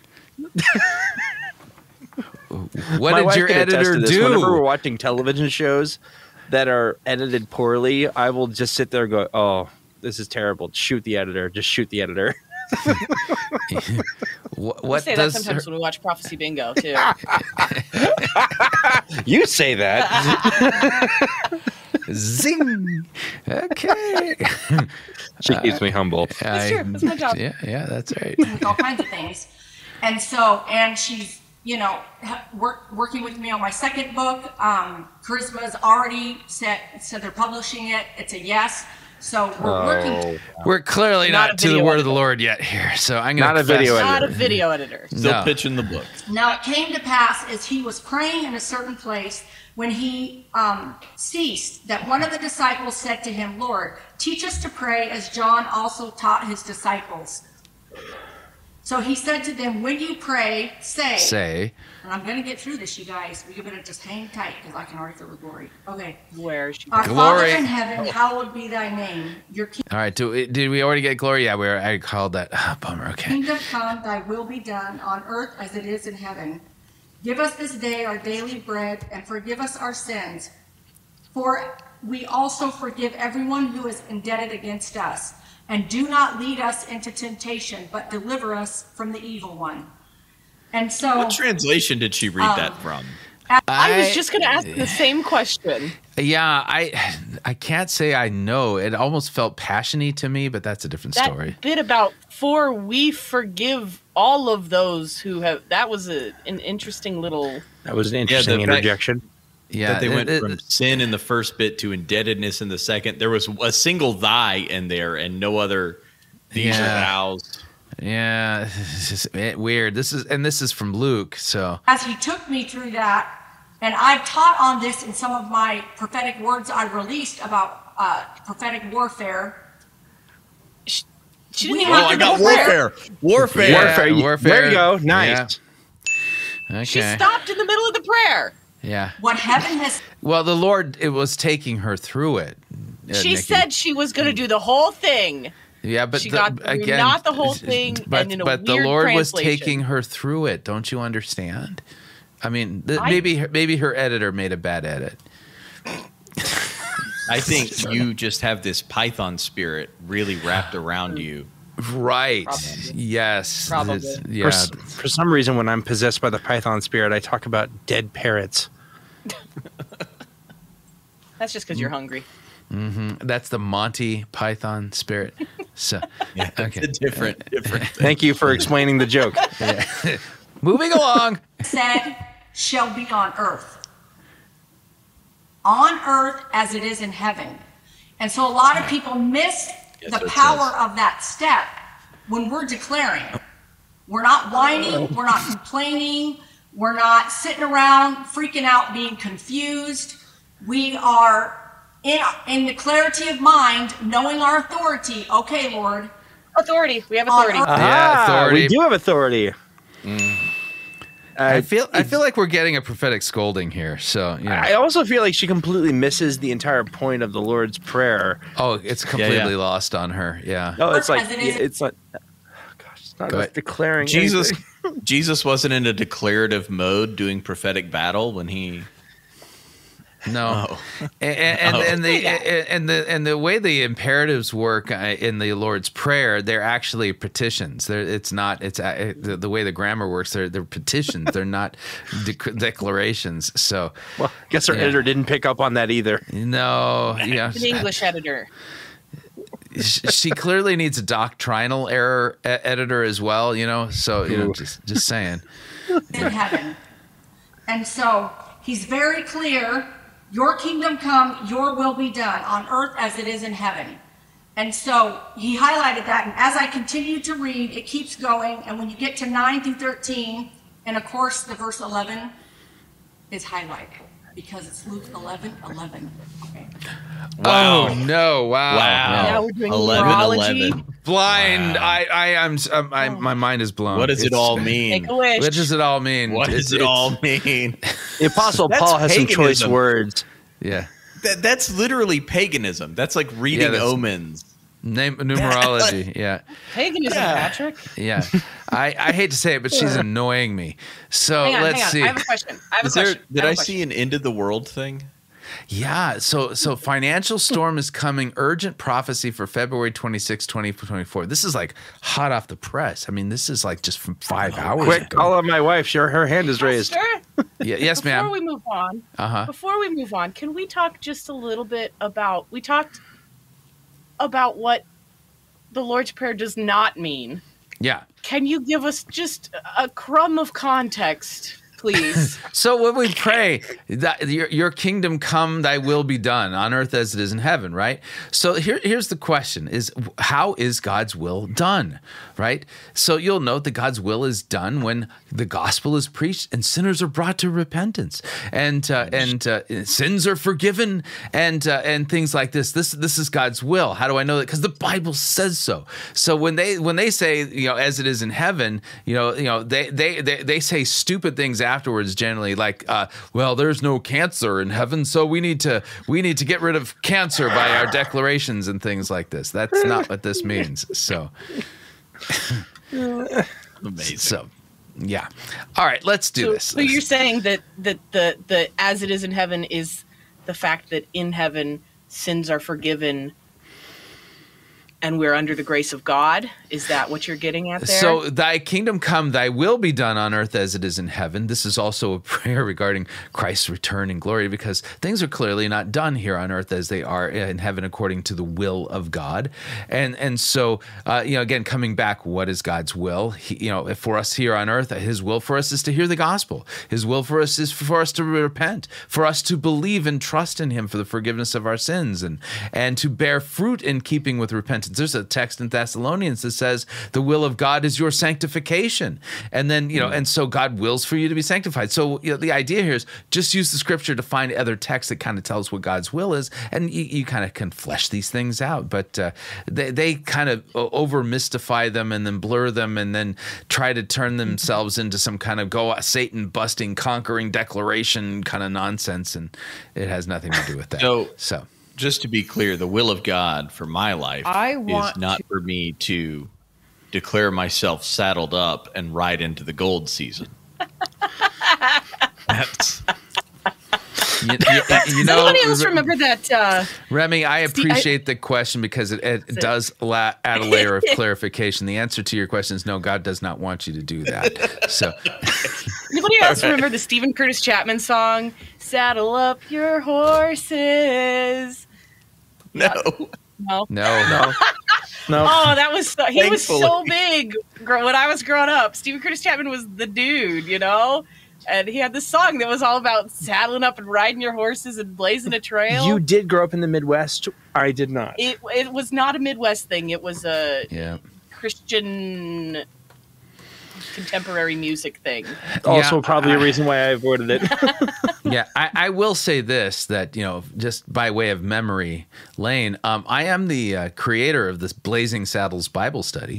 What My did wife your can attest editor to this. do? Whenever we're watching television shows that are edited poorly, I will just sit there and go, "Oh, this is terrible. Shoot the editor. Just shoot the editor." what We what say that does sometimes her- when we watch Prophecy Bingo too. You say that. Zing? Okay. She keeps me humble. That's true. That's my job. Yeah, yeah, that's right. with all kinds of things. And so, and she's, you know, ha- work, working with me on my second book. Um, Charisma's already said, said they're publishing it. It's a yes. So we're working. We're clearly Not not, a to the video word of the editor. Lord yet here. So I'm gonna Not a video confess- Not a video editor. Still No. pitching the book. Now it came to pass as he was praying in a certain place when he um, ceased, that one of the disciples said to him, Lord, teach us to pray as John also taught his disciples. So he said to them, when you pray, say, Say. and I'm going to get through this, you guys. You better just hang tight because I can already feel the glory. Okay. Where is she? Our Glory. Father in heaven, hallowed be thy name. Your All right. Do, did we already get glory? Yeah, we were. I called that. Ah, bummer. Okay. kingdom come, thy will be done on earth as it is in heaven. Give us this day our daily bread, and forgive us our sins, for we also forgive everyone who is indebted against us. And do not lead us into temptation, but deliver us from the evil one. And so, What translation did she read Um, that from? I was just going to ask the same question. Yeah, I I can't say I know. It almost felt passiony to me, but that's a different That story. bit about for we forgive all of those who have, that was a, an interesting little. That was an Yeah, interesting the fact- interjection. Yeah, that they it- went it- from sin in the first bit to indebtedness in the second. There was a single thy in there and no other these Yeah. or thous. Yeah, it's just eh, weird. This is and this is from Luke. So as he took me through that, and I've taught on this in some of my prophetic words I released about uh, prophetic warfare. She didn't We even have Oh, to I got go there. warfare. Warfare. Yeah, Warfare. warfare. There you go. Nice. okay, She stopped in the middle of the prayer. yeah. What heaven has Well, the Lord it was taking her through it. uh, She Nikki. said she was going to do the whole thing. Yeah, but she the, got through again, not the whole thing, But, and in a but the weird Lord was translation. taking her through it. Don't you understand? I mean, th- I- maybe her- maybe her editor made a bad edit. I think you just have this Python spirit really wrapped around you. Right. Probably. Yes. Probably. It's- For, Yeah. s- for some reason, when I'm possessed by the Python spirit, I talk about dead parrots. That's just because you're hungry. That's the Monty Python spirit. So, Yeah, okay. it's a different, different. Thank you for explaining the joke. Moving along. said shall be on earth. On earth as it is in heaven. And so a lot of people miss Yes, the it power says. of that step when we're declaring. We're not whining, we're not complaining, we're not sitting around freaking out, being confused. We are in, in the clarity of mind, knowing our authority. Okay, Lord. Authority. We have On authority. earth- Yeah, authority. We do have authority. I Uh, feel I feel like we're getting a prophetic scolding here. So, you know. I also feel like she completely misses the entire point of the Lord's Prayer. oh, it's completely yeah. lost on her. Yeah. No, it's like As it is- it's not. Oh gosh, it's not Go just ahead. declaring Jesus, anything. Jesus wasn't in a declarative mode doing prophetic battle when he. No, Oh. and, and, Oh. and the and the and the way the imperatives work uh, in the Lord's Prayer, they're actually petitions. They're, it's not. It's uh, the, the way the grammar works. They're they're petitions. They're not dec- declarations. So Well, I guess our Yeah. editor didn't pick up on that either. no, yeah, An English editor. she she clearly needs a doctrinal error e- editor as well. You know, so you know, Ooh. just just saying. in heaven. And so he's very clear, your kingdom come, your will be done on earth as it is in heaven. And so he highlighted that. And as I continue to read, it keeps going. And when you get to nine through thirteen, and of course the verse eleven is highlighted because it's Luke eleven eleven. Okay. Oh no! Wow! Wow. Now we're doing eleven numerology. eleven. Blind. Wow. I, I am. Um, I, my mind is blown. What does it It's- all mean? Make a wish. What does it all mean? What It's- does it it's- all mean? The Apostle That's Paul has some choice paganism. words. Yeah. That, that's literally paganism. That's like reading that's- omens. Name numerology. Yeah. Paganism, Yeah. Patrick. Yeah. I, I hate to say it, but she's annoying me. So Hang on, let's hang on. see. I have a question. I have Is a there, question. did have I a question. see an end of the world thing? Yeah, so so financial storm is coming. Urgent prophecy for February twenty-sixth, twenty twenty-four. This is like hot off the press. I mean, this is like just from five hours. Quick, ago. call on my wife. Sure, her hand is raised. Sure. Yeah, yes, Before ma'am. we move on, Uh-huh. before we move on, can we talk just a little bit about? We talked about what the Lord's Prayer does not mean. Yeah. Can you give us just a crumb of context, please? So when we pray that your, your kingdom come, thy will be done on earth as it is in heaven, right? So here, here's the question is how is God's will done, right? So you'll note that God's will is done when the gospel is preached and sinners are brought to repentance and uh, and uh, sins are forgiven and uh, and things like this. This this is God's will. How do I know that? Because the Bible says so. So when they when they say, you know, as it is in heaven, you know, you know, they they they, they say stupid things afterwards generally, like, uh, well, there's no cancer in heaven, so we need to we need to get rid of cancer by our declarations and things like this. That's not what this means. So, Amazing. so, yeah. All right, let's do so, this. so you're saying that that the the as it is in heaven is the fact that in heaven sins are forgiven and we're under the grace of God? Is that what you're getting at there? So, thy kingdom come, thy will be done on earth as it is in heaven. This is also a prayer regarding Christ's return in glory, because things are clearly not done here on earth as they are in heaven according to the will of God. And and so, uh, you know, again, coming back, what is God's will? He, you know, for us here on earth, his will for us is to hear the gospel. His will for us is for us to repent, for us to believe and trust in him for the forgiveness of our sins, and and to bear fruit in keeping with repentance. There's a text in Thessalonians that says the will of God is your sanctification. And then, you know, and so God wills for you to be sanctified. So, you know, the idea here is just use the scripture to find other texts that kind of tell us what God's will is, and you, you kind of can flesh these things out. But uh, they, they kind of over mystify them and then blur them and then try to turn themselves into some kind of go Satan busting, conquering declaration kind of nonsense. And it has nothing to do with that. So, so. just to be clear, the will of God for my life I want is not for me to declare myself saddled up and ride into the gold season. That's You, you, you Does know, anybody else remember that? Uh, Remy, I Steve, appreciate I- the question because it, it does la- add a layer of clarification. The answer to your question is no, God does not want you to do that. So, anybody else remember the Stephen Curtis Chapman song, Saddle Up Your Horses? no. No. no, no. No. Oh, that was so, he was so Thankfully. big gr- when I was growing up. Stephen Curtis Chapman was the dude, you know? And he had this song that was all about saddling up and riding your horses and blazing a trail. You did grow up in the Midwest. I did not. It it was not a Midwest thing. It was a Yeah. Christian contemporary music thing. Also, Yeah, probably I- a reason why I avoided it. Yeah, I, I will say this, that, you know, just by way of memory lane, um, I am the uh, creator of this Blazing Saddles Bible study.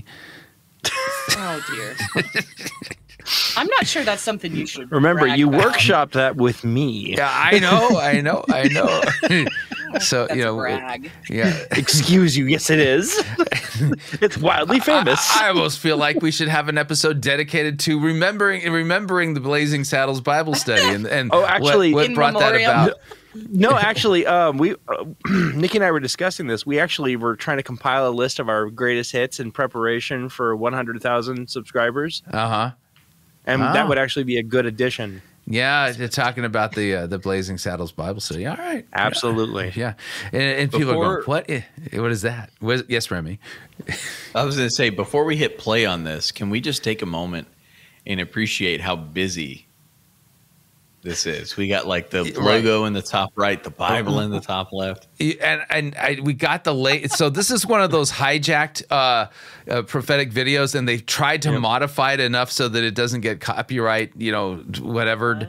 Oh dear. I'm not sure that's something you should Remember, brag you about. workshopped that with me. Yeah, I know, I know, I know. So, That's you a know, brag. yeah. Excuse you. Yes, it is. It's wildly famous. I, I almost feel like we should have an episode dedicated to remembering remembering the Blazing Saddles Bible study and, and Oh, actually- what, what In brought memoriam. that about. No, actually, um, we uh, Nikki and I were discussing this. We actually were trying to compile a list of our greatest hits in preparation for one hundred thousand subscribers, Uh huh. and Ah. that would actually be a good addition. Yeah, you're talking about the uh, the Blazing Saddles Bible study. All right. Absolutely. Yeah, and, and people are Before- going, "What? i- What is that?" What, yes, Remy. I was going to say, before we hit play on this, can we just take a moment and appreciate how busy this is? We got like the Right. logo in the top right, the Bible in the top left. And and I, we got the late. So this is one of those hijacked uh, uh, prophetic videos, and they've tried to modify it enough so that it doesn't get copyright, you know, whatever.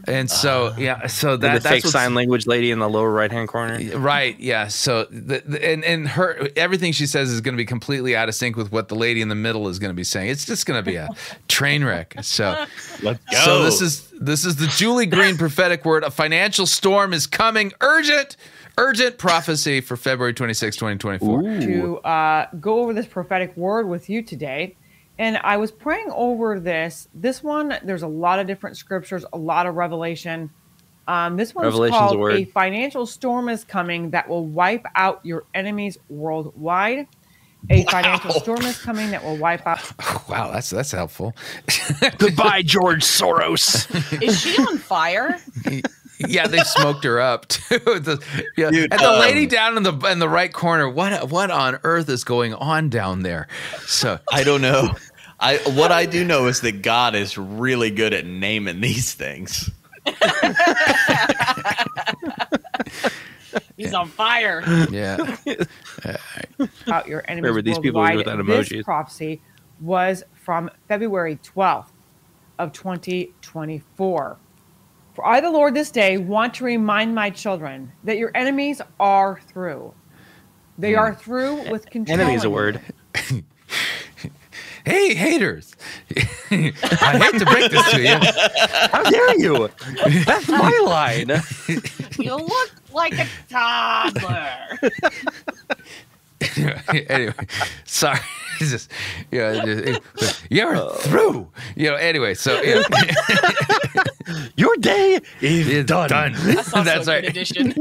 And so, uh, yeah, so that the that's fake sign language lady in the lower right hand corner, right? Yeah. So, the, the, and and her everything she says is going to be completely out of sync with what the lady in the middle is going to be saying. It's just going to be a train wreck. So, let's go. So this is this is the Julie Green prophetic word. A financial storm is coming. Urgent, urgent prophecy for February twenty-sixth, twenty twenty-four. To uh, go over this prophetic word with you today. And I was praying over this. This one, there's a lot of different scriptures, a lot of revelation. Um, this one's called a, a financial storm is coming that will wipe out your enemies worldwide. A wow. financial storm is coming that will wipe out. Wow, that's that's helpful. Goodbye, George Soros. Is she on fire? Yeah, they smoked her up too. the, yeah. Dude, and the um, lady down in the in the right corner. What what on earth is going on down there? So I don't know. I what I do know is that God is really good at naming these things. He's on fire. Yeah. About your enemies Remember these people with that emoji. This prophecy was from February twelfth of twenty twenty-four. For I, the Lord, this day want to remind my children that your enemies are through. They mm. are through with control. Enemy's a word. Hey, haters. I hate to break this to you. How dare you? That's my line. You look like a toddler. Anyway, sorry. It's just, you know, it, it, you're uh, through. You know, anyway, so you know. Your day is it's done. done. That's also That's a right. good addition.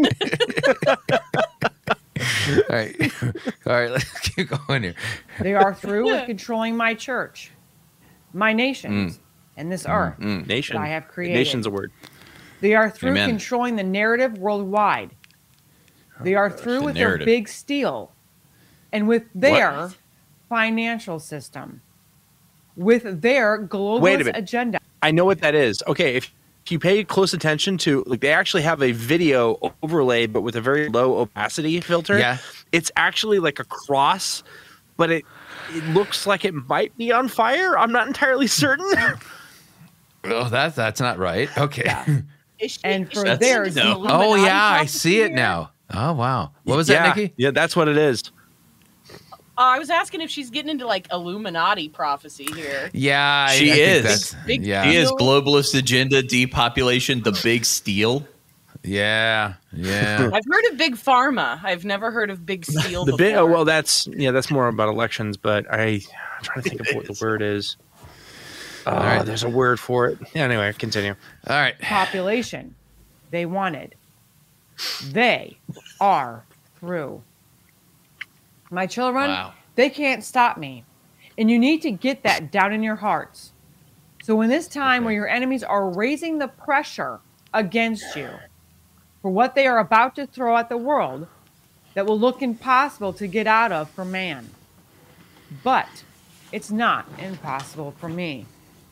All right. All right, let's keep going here. They are through with controlling my church, my nations, mm. and this earth mm. Nation. that I have created. Nation's a word. They are through Amen. controlling the narrative worldwide. They are through the with narrative. their big steal and with their what? financial system, with their globalist agenda. I know what that is. Okay, if If you pay close attention to, like, they actually have a video overlay, but with a very low opacity filter. Yeah. It's actually like a cross, but it it looks like it might be on fire. I'm not entirely certain. Oh, that that's not right. Okay. Yeah. Is she, and for is theirs, no. Oh yeah, I see it now. Oh wow, what was yeah. that, Nikki? Yeah, that's what it is. Uh, I was asking if she's getting into like Illuminati prophecy here. Yeah, she I, I is. Think that's, big yeah, she is globalist agenda, depopulation, the big steal. Yeah, yeah. I've heard of Big Pharma. I've never heard of Big Steel. The before. big, oh, well, that's yeah, that's more about elections. But I, I'm trying to think of what the word is. Oh, All right. There's a word for it. Yeah, anyway, continue. All right. Population. They wanted. They are through. My children, wow. they can't stop me. And you need to get that down in your hearts. So in this time okay. where your enemies are raising the pressure against you for what they are about to throw at the world that will look impossible to get out of for man. But it's not impossible for me.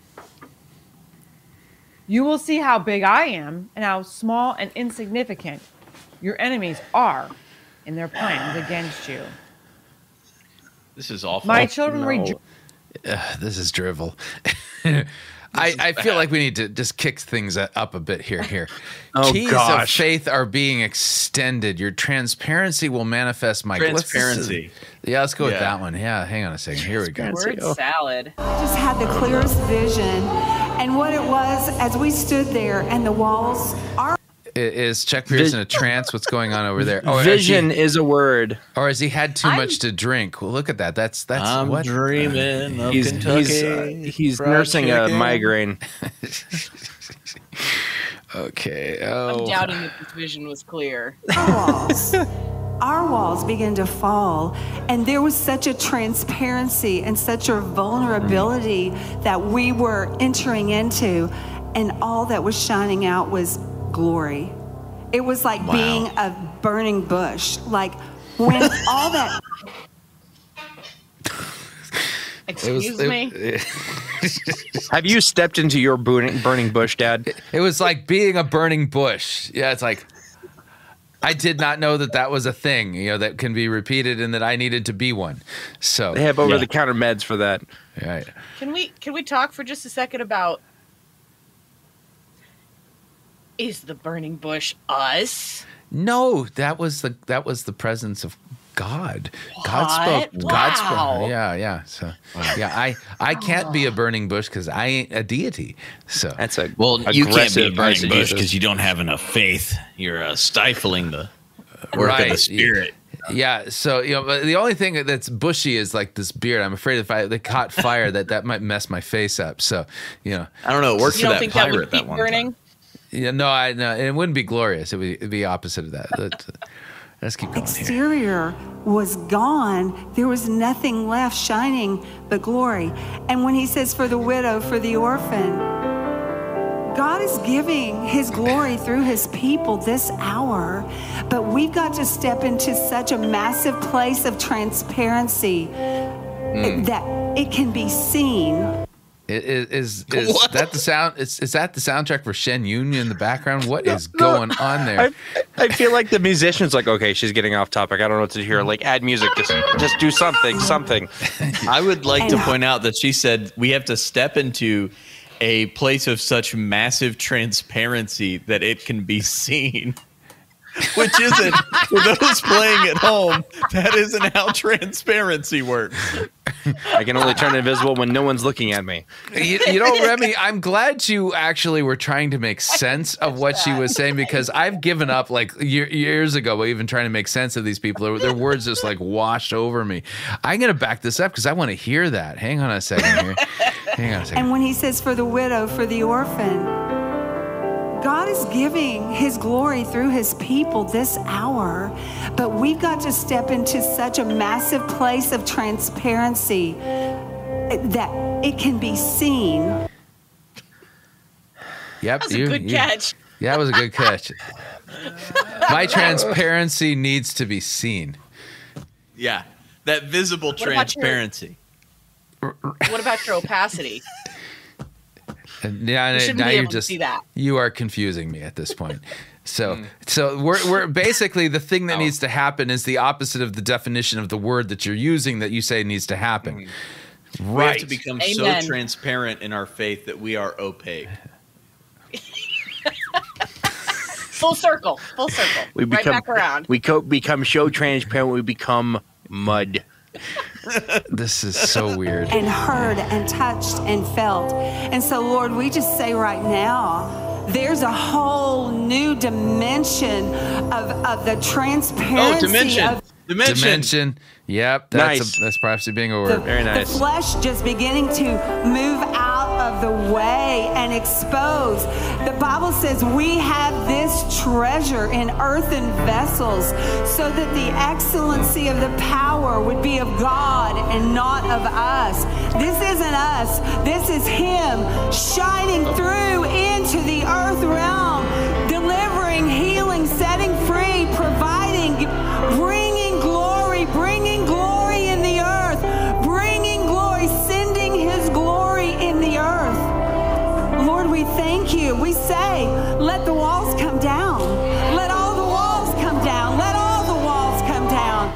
You will see how big I am and how small and insignificant your enemies are in their plans against you. This is awful. My children no. rejoice. Uh, this is drivel. I, I feel like we need to just kick things up a bit here. Here, oh, keys gosh. of faith are being extended. Your transparency will manifest my transparency. Let's, yeah, let's go yeah. with that one. Yeah, hang on a second. Here we go. Word salad. I just had the clearest vision, and what it was as we stood there, and the walls are. Is Chuck Pierce in a trance? What's going on over there? Or Vision he, is a word. Or has he had too I'm, much to drink? Well, look at that. That's that's I'm what dreaming uh, of he's, Kentucky. He's, uh, he's nursing chicken. a migraine. Okay. Oh. I'm doubting that this vision was clear. Our walls, our walls began to fall, and there was such a transparency and such a vulnerability that we were entering into, and all that was shining out was glory. It was like wow. being a burning bush. Like when all that. Excuse it was, me. It, it, Have you stepped into your burning, burning bush, Dad? It, it was like being a burning bush. Yeah, it's like I did not know that that was a thing. You know, that can be repeated, and that I needed to be one. So they have over-the-counter yeah. meds for that. Right. Can we can we talk for just a second about Is the burning bush us? No, that was the that was the presence of God. What? God spoke. God Wow. spoke. Yeah, yeah. So, yeah, I I can't be a burning bush because I ain't a deity. So That's a Well, you can't be a aggressive burning usage. bush because you don't have enough faith. You're uh, stifling the work of the Right. Spirit. Yeah, so you know, but the only thing that's bushy is like this beard. I'm afraid if I they caught fire, that that might mess my face up. So, you know, I don't know. It worked You for don't that think that pirate would that, keep one burning? time. yeah, no, I no, it wouldn't be glorious. It would be, it'd be opposite of that. Let- Let's keep going here. Exterior was gone. There was nothing left shining but glory. And when he says for the widow, for the orphan, God is giving his glory through his people this hour. But we've got to step into such a massive place of transparency that it can be seen. Is is, is that the sound? Is, is that the soundtrack for Shen Yun in the background? What is going on there? I, I feel like the musician's like, okay, she's getting off topic. I don't know what to hear. Like, add music. Just, just do something, something. I would like to And- point out that she said we have to step into a place of such massive transparency that it can be seen. Which isn't, for those playing at home, that isn't how transparency works. I can only turn invisible when no one's looking at me. You, you know, Remy, I'm glad you actually were trying to make sense of what she was saying, because I've given up like year, years ago, even trying to make sense of these people. Their, their words just like washed over me. I'm going to back this up because I want to hear that. Hang on a second here. Hang on a second. And when he says for the widow, for the orphan, God is giving his glory through his people this hour, but we've got to step into such a massive place of transparency that it can be seen. Yep, That was a you- good you- catch. Yeah, that was a good catch. My transparency needs to be seen. Yeah, that visible about your- transparency. What about your opacity? And yeah, You shouldn't now be you're able to just see that. you are confusing me at this point. So, so we're we're basically the thing that needs to happen is the opposite of the definition of the word that you're using that you say needs to happen. We Right. have to become Amen. so transparent in our faith that we are opaque. Full circle. Full circle. We right become, back around. We co- become so transparent. We become mud. This is so weird. And heard and touched and felt. And so, Lord, we just say right now, there's a whole new dimension of, of the transparency Oh, dimension. of Dimension. Dimension. Yep. That's Nice. a, that's perhaps being a the, word. Very nice. the flesh just beginning to move out of the way and expose. The Bible says we have this treasure in earthen vessels so that the excellency of the power would be of God and not of us. This isn't us. This is him shining through into the earth realm, delivering, healing, setting free, providing, bringing glory, bringing glory in the earth, bringing glory, sending his glory in the earth. Lord, we thank you. We say, let the walls come down. Let all the walls come down. Let all the walls come down.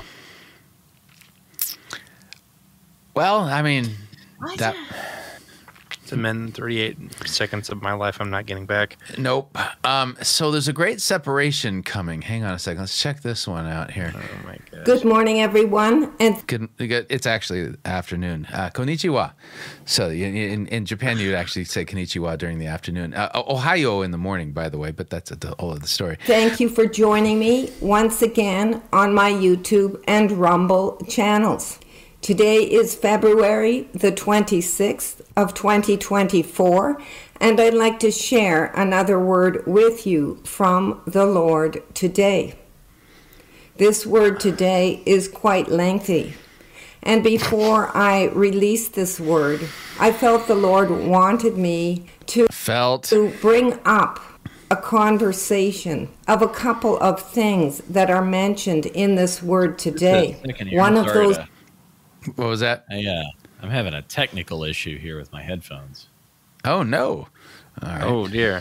Well, I mean, that. To men, thirty-eight seconds of my life I'm not getting back. Nope. Um, so there's a great separation coming. Hang on a second. Let's check this one out here. Oh my god. Good morning, everyone. And Good, good- it's actually afternoon. Uh, konnichiwa. So in, in, in Japan, you'd actually say konnichiwa during the afternoon. Uh, Ohio in the morning, by the way, but that's a whole other story. thank you for joining me once again on my YouTube and Rumble channels. Today is February the twenty-sixth of twenty twenty-four, and I'd like to share another word with you from the Lord today. This word today is quite lengthy, and before I release this word, I felt the Lord wanted me to Felt. to bring up a conversation of a couple of things that are mentioned in this word today. Second here. One I'm of sorry those to- What was that? I, uh, I'm having a technical issue here with my headphones. Oh, no. All right. Oh dear.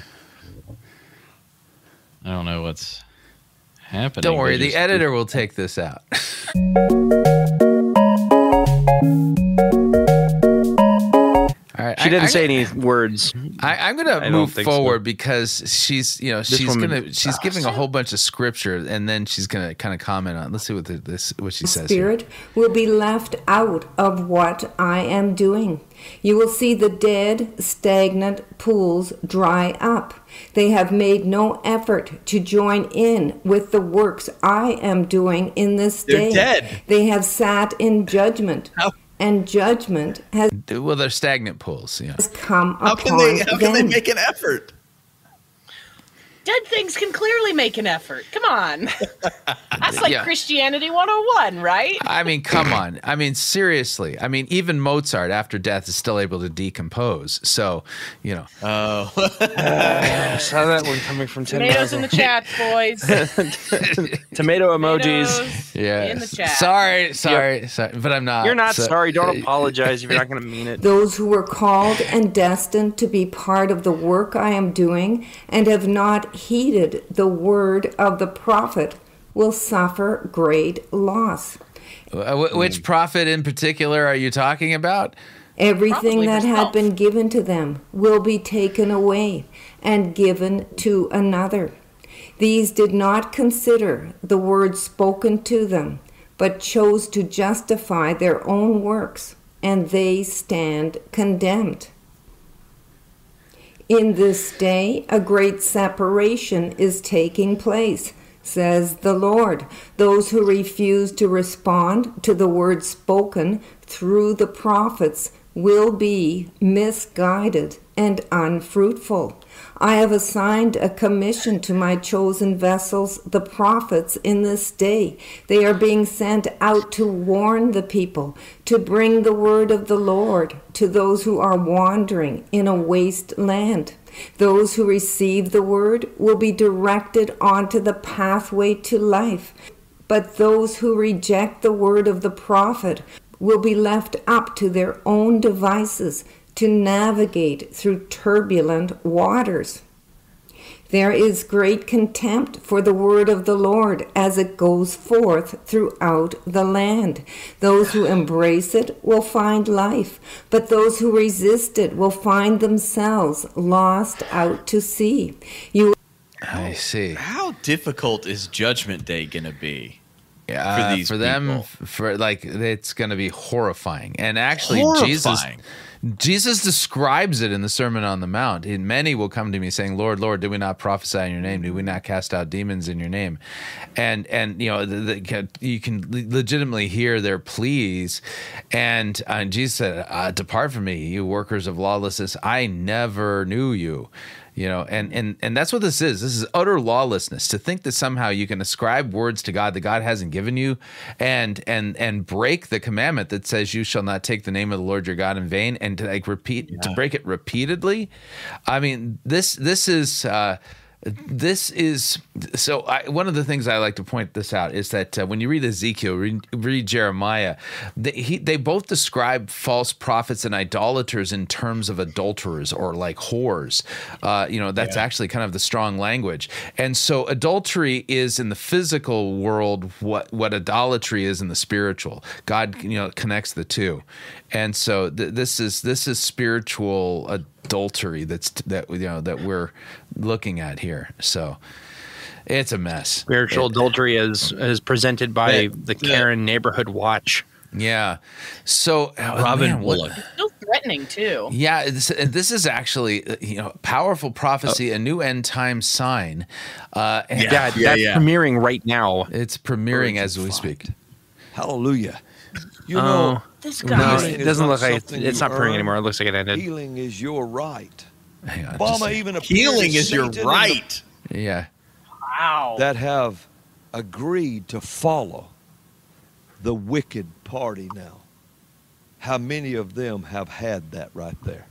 I don't know what's happening. Don't worry. They The just- editor will take this out. All right. right, She didn't I, say I, any words. I, I'm going to move forward so. because she's, you know, This she's woman- going to, she's giving a whole bunch of scripture, and then she's going to kind of comment on. Let's see what the, this what she says. Spirit here. will be left out of what I am doing. You will see the dead, stagnant pools dry up. They have made no effort to join in with the works I am doing in this They're day. dead. They have sat in judgment, and judgment has Well, they're stagnant pools. Yeah. come How upon can they? How can they them. make an effort? Dead things can clearly make an effort. Come on. That's like Yeah. Christianity one oh one, right? I mean, come on. I mean, seriously. I mean, even Mozart after death is still able to decompose. So, you know. Oh. I saw that one coming from Tim Tomatoes in the chat, boys. Tomato emojis. Tomatoes Yeah. in the chat. Sorry, sorry, sorry, but I'm not. You're not So- sorry. Don't apologize if you're not going to mean it. Those who were called and destined to be part of the work I am doing and have not heeded the word of the prophet will suffer great loss. Uh, wh- Which prophet in particular are you talking about? Everything Probably that had herself. been given to them will be taken away and given to another. These did not consider the word spoken to them, but chose to justify their own works, and they stand condemned. In this day, a great separation is taking place, says the Lord. Those who refuse to respond to the word spoken through the prophets will be misguided and unfruitful. I have assigned a commission to my chosen vessels, the prophets, in this day. They are being sent out to warn the people, to bring the word of the Lord to those who are wandering in a waste land. Those who receive the word will be directed onto the pathway to life. But those who reject the word of the prophet will be left up to their own devices to navigate through turbulent waters. There is great contempt for the word of the Lord as it goes forth throughout the land. Those who embrace it will find life, but those who resist it will find themselves lost out to sea. You I see. How difficult is Judgment Day going to be? Yeah, for these for them, people? f- for like it's going to be horrifying. And actually, Horrifying. Jesus, Jesus describes it in the Sermon on the Mount. And many will come to me saying, "Lord, Lord, did we not prophesy in your name? Did we not cast out demons in your name?" And and you know, the, the, you can legitimately hear their pleas. And, uh, and Jesus said, uh, "Depart from me, you workers of lawlessness. I never knew you." You know, and, and and that's what this is. This is utter lawlessness. To think that somehow you can ascribe words to God that God hasn't given you, and and and break the commandment that says you shall not take the name of the Lord your God in vain, and to like repeat Yeah. to break it repeatedly. I mean, this this is. Uh, This is so. I, one of the things I like to point this out is that uh, when you read Ezekiel, read, read Jeremiah, they, he, they both describe false prophets and idolaters in terms of adulterers or like whores. Uh, you know, that's Yeah. actually kind of the strong language. And so, adultery is in the physical world what what idolatry is in the spiritual. God, you know, connects the two, and so th- this is this is spiritual adultery that's that you know that we're looking at here. So it's a mess. Spiritual It- adultery as as presented by That- the Karen Neighborhood Watch. Yeah. So oh, Robin man, what- Bullock. Still threatening too. Yeah, this, this is actually uh, you know powerful prophecy, a new end time sign. Uh, and Yeah, that's premiering right now. It's premiering as we speak. Hallelujah. You Oh. know, This No, guy. healing it is doesn't not look like it's, something it's you not premiering earn. anymore. It looks like it ended. Healing is your right. Hang on, Obama just- even appeared Healing to is your Satan and right. yeah. Wow. that have agreed to follow the wicked party now. How many of them have had that right there?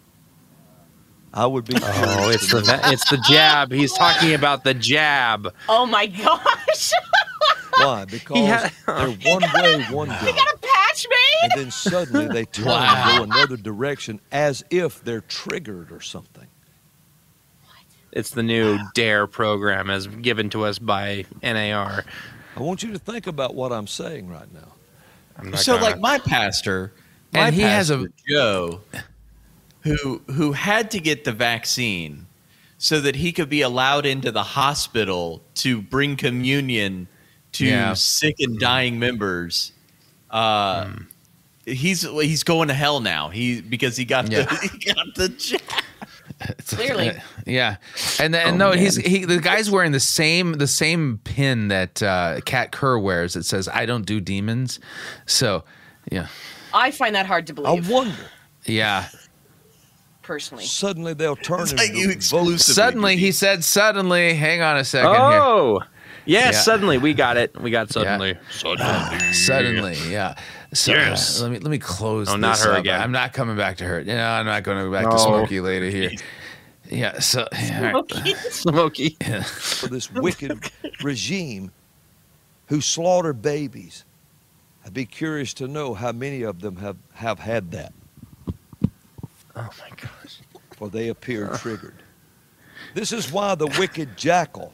I would be. Oh, it's the it's the jab. He's talking about the jab. Oh my gosh. Why? Because had- they're one way, one You go. got a patch And made? then suddenly they turn Wow. and go another direction as if they're triggered or something. It's the new DARE program as given to us by N A R. I want you to think about what I'm saying right now. I'm not So, gonna- like my pastor, my And he has pastor, a- Joe, who who had to get the vaccine so that he could be allowed into the hospital to bring communion to Yeah. sick and dying members. Uh, Hmm. He's he's going to hell now. He because he got Yeah. the he got the jab. Clearly. Yeah, and and Oh, no, he's man. he the guy's wearing the same the same pin that uh, Kat Kerr wears. That says "I don't do demons." So, yeah, I find that hard to I believe, wonder. yeah. personally. Suddenly they'll turn It's into like you vote. exclusively. Suddenly, he said, "Suddenly." Hang on a second Oh, yes, Yeah. suddenly we got it. We got here. suddenly. Suddenly. Yeah. Suddenly, yeah. So, Yes. uh, let me let me close. Oh, this not her up. again. I'm not coming back to her. You know, I'm not going to go back No. to Smokey later here. Yeah. So, all right. Smokey. For this wicked regime who slaughter babies. I'd be curious to know how many of them have, have had that. Oh my gosh. For they appear triggered. This is why the wicked jackal.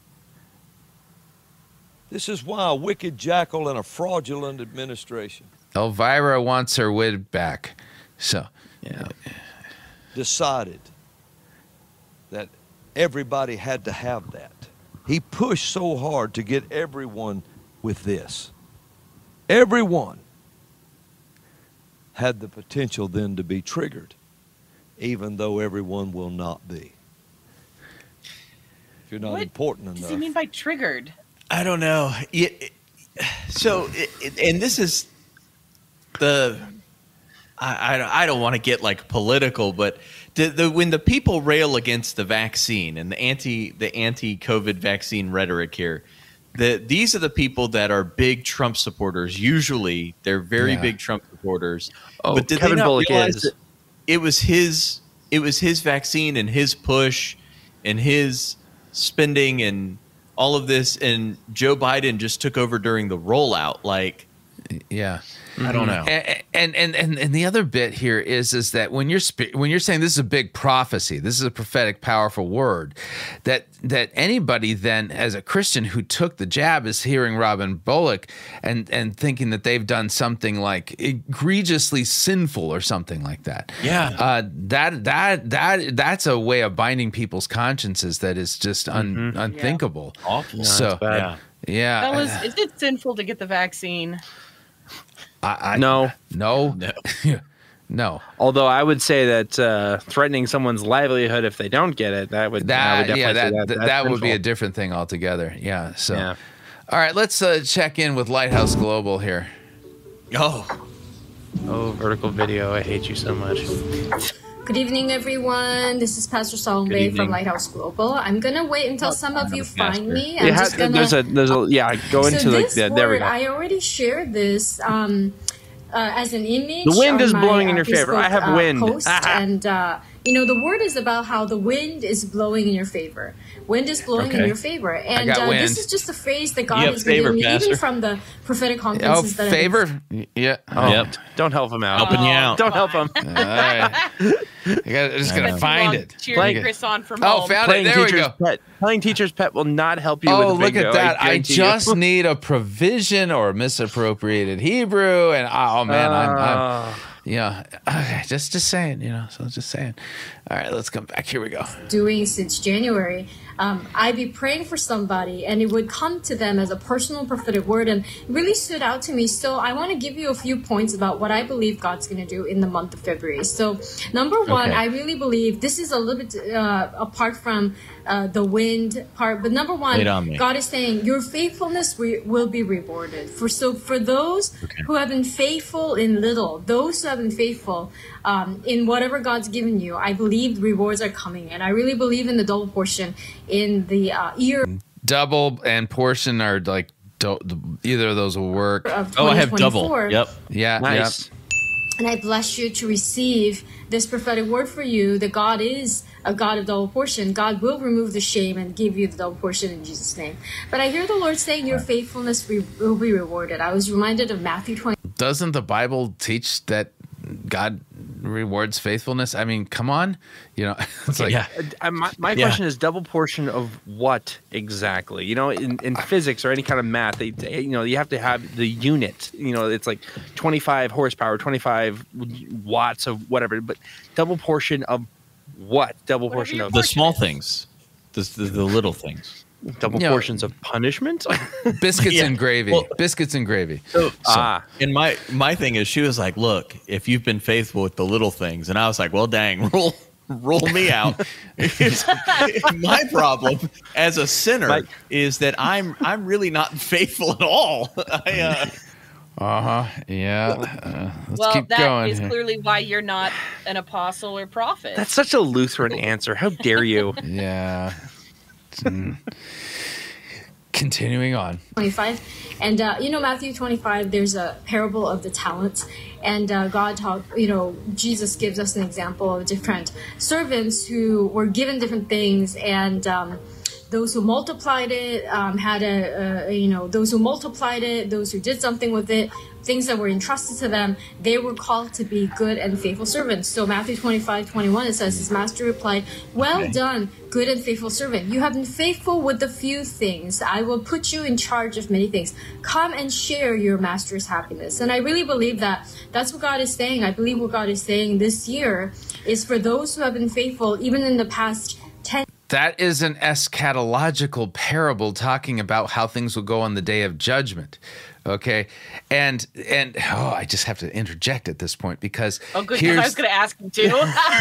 This is why a wicked jackal and a fraudulent administration Elvira wants her wig back. So, Yeah. decided that everybody had to have that. He pushed so hard to get everyone with this. Everyone had the potential then to be triggered, even though everyone will not be. If you're not What important What does enough. he mean by triggered? I don't know. Yeah, it- so, it, it- and this is the. I, I, I don't want to get like political, but the, the when the people rail against the vaccine and the anti the anti COVID vaccine rhetoric here, the these are the people that are big Trump supporters. Usually, they're very Yeah. big Trump supporters. Oh, but did Kevin they not Bullock realize is. that it was his it was his vaccine and his push and his spending and all of this, and Joe Biden just took over during the rollout. Like, yeah. I don't know. And, and and and and the other bit here is is that when you're spe- when you're saying this is a big prophecy, this is a prophetic, powerful word, that that anybody then as a Christian who took the jab is hearing Robin Bullock and and thinking that they've done something like egregiously sinful or something like that. Yeah. uh, that that that that's a way of binding people's consciences that is just un, Mhm. unthinkable. Awful. No, So it's bad. yeah, Fellas, is it sinful to get the vaccine? I, I, No. no, No. no. Although I would say that uh, threatening someone's livelihood if they don't get it, that would, I would That definitely yeah, say that that, that, that's that would be a sinful. different thing altogether. Yeah. So, Yeah. all right, let's uh, check in with Lighthouse Global here. Oh, Oh, vertical video. I hate you so much. Good evening, everyone. This is Pastor Solomon Good Bay evening. from Lighthouse Global. I'm gonna wait until some of you find me. I'm It has- just gonna. there's a there's a yeah. Go so into like this yeah, there we word, go. I already shared this um, uh, as an image. The wind on is my, blowing in uh, your favor. I Facebook, have uh, wind. Post, and uh, you know the word is about how the wind is blowing in your favor. Wind is blowing in Okay. your favor, and got uh, wind. this is just a phrase that God You has have favor, given me, Pastor. even from the prophetic Oh, conferences that I've been favor? Yeah. Oh, Yep. Don't help him out. Helping you out. Don't help him. All right. You gotta, just gotta know. find it. Cheering Like- Chris on from Oh, home. found it. Playing There we teacher's go. pet. Playing teacher's pet will not help you Oh, with look bingo, at that! I, guarantee you. just need a provision or misappropriated Hebrew, and oh man, I'm, I'm Ah. yeah. Okay, just just saying, you know. So just saying. All right, let's come back. Here we go. doing since January. Um, I'd be praying for somebody and it would come to them as a personal prophetic word, and it really stood out to me. So I want to give you a few points about what I believe God's going to do in the month of February. So number one, Okay. I really believe this is a little bit uh, apart from uh, the wind part, but number one, Lay it on me. God is saying your faithfulness re- will be rewarded. For so for those who have been faithful in little, those who have been faithful um, in whatever God's given you, I believe rewards are coming, and I really believe in the double portion in the uh, year Double and portion are like do, either of those will work. of Oh, I have double. twenty twenty-four. Yep. Yeah. Nice. And I bless you to receive this prophetic word for you that God is a God of double portion. God will remove the shame and give you the double portion in Jesus' name. But I hear the Lord saying your faithfulness re- will be rewarded. I was reminded of Matthew twenty. Doesn't the Bible teach that God rewards faithfulness. I mean, come on, you know. It's like yeah. Uh, my my Yeah. question is double portion of what exactly? You know, in, in physics or any kind of math, they you know you have to have the unit. You know, it's like twenty-five horsepower, twenty-five watts of whatever. But double portion of what? Double portion of The small things, the, the, the little things. Double You know, portions of punishment. biscuits Yeah. and gravy. Well- biscuits and gravy. So, Ah. and my my thing is, she was like, "Look, if you've been faithful with the little things," and I was like, "Well, dang, roll roll me out." My problem as a sinner My- is that I'm I'm really not faithful at all. I, uh, Uh huh. Yeah. Uh, let's well, keep that going. is here. clearly why you're not an apostle or prophet. That's such a Lutheran answer. How dare you? Yeah. Mm. Continuing on. twenty-five. And, uh, you know, Matthew twenty-five, there's a parable of the talents. And uh, God taught, you know, Jesus gives us an example of different servants who were given different things. And um, those who multiplied it um, had a, a, you know, those who multiplied it, those who did something with it, things that were entrusted to them, they were called to be good and faithful servants. So Matthew twenty-five, twenty-one, it says, his master replied, well Okay. done, good and faithful servant. You have been faithful with a few things. I will put you in charge of many things. Come and share your master's happiness. And I really believe that that's what God is saying. I believe what God is saying this year is for those who have been faithful, even in the past ten That is an eschatological parable talking about how things will go on the day of judgment. Okay. And, and, oh, I just have to interject at this point because. Oh, good. 'Cause here's- I was going to ask him too.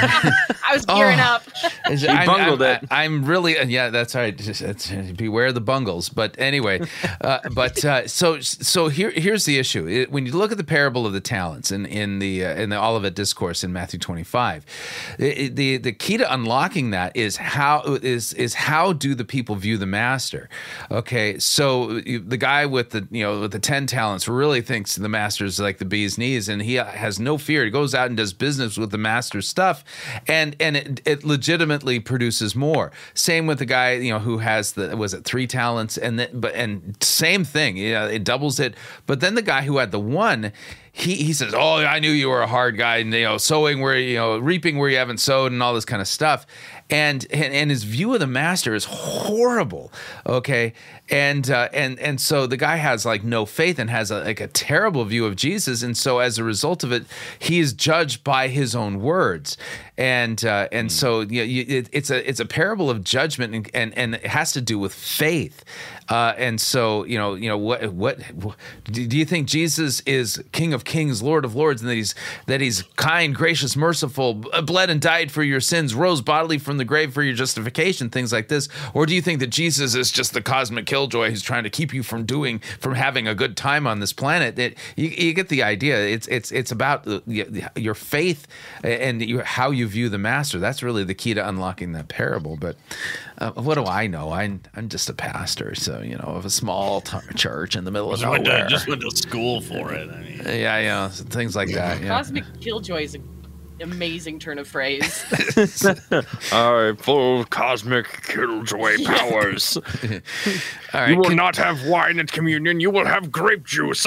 I was gearing Oh. up. Is- You I'm, bungled I'm, it. I'm really, yeah, that's right. Just, it's, beware the bungles. But anyway, uh, but uh, so so here here's the issue. It, when you look at the parable of the talents in in the uh, in the Olivet Discourse in Matthew twenty-five, it, the the key to unlocking that is how is is how do the people view the master? Okay, so you- the guy with the you know with the ten talents really thinks the master's like the bee's knees, and he has no fear. He goes out and does business with the master's stuff, and and it, it legitimately produces more. Same with the guy you know who has the was it three talents, and then, but and same thing. You know, it doubles it. But then the guy who had the one. He, he says, oh, I knew you were a hard guy, and you know, sowing where you know, reaping where you haven't sowed, and all this kind of stuff, and and, and his view of the master is horrible, okay, and uh, and and so the guy has like no faith and has a, like a terrible view of Jesus, and so as a result of it, he is judged by his own words, and uh, and so you know, you, it, it's a it's a parable of judgment, and and, and it has to do with faith, uh, and so you know you know what what do you think Jesus is King of Kings, Lord of Lords, and that he's that he's kind, gracious, merciful, bled and died for your sins, rose bodily from the grave for your justification, things like this? Or do you think that Jesus is just the cosmic killjoy who's trying to keep you from doing, from having a good time on this planet? It, you, you get the idea. It's it's it's about the, your faith and your, how you view the master. That's really the key to unlocking that parable. But uh, what do I know? I'm I'm just a pastor, so you know, of a small t- church in the middle of just, went nowhere. to, just went to school for it. I mean, Yeah, yeah, things like that. Yeah. Cosmic killjoy is an amazing turn of phrase. I'm full of cosmic killjoy powers. All right, you will can- not have wine at communion. You will have grape juice.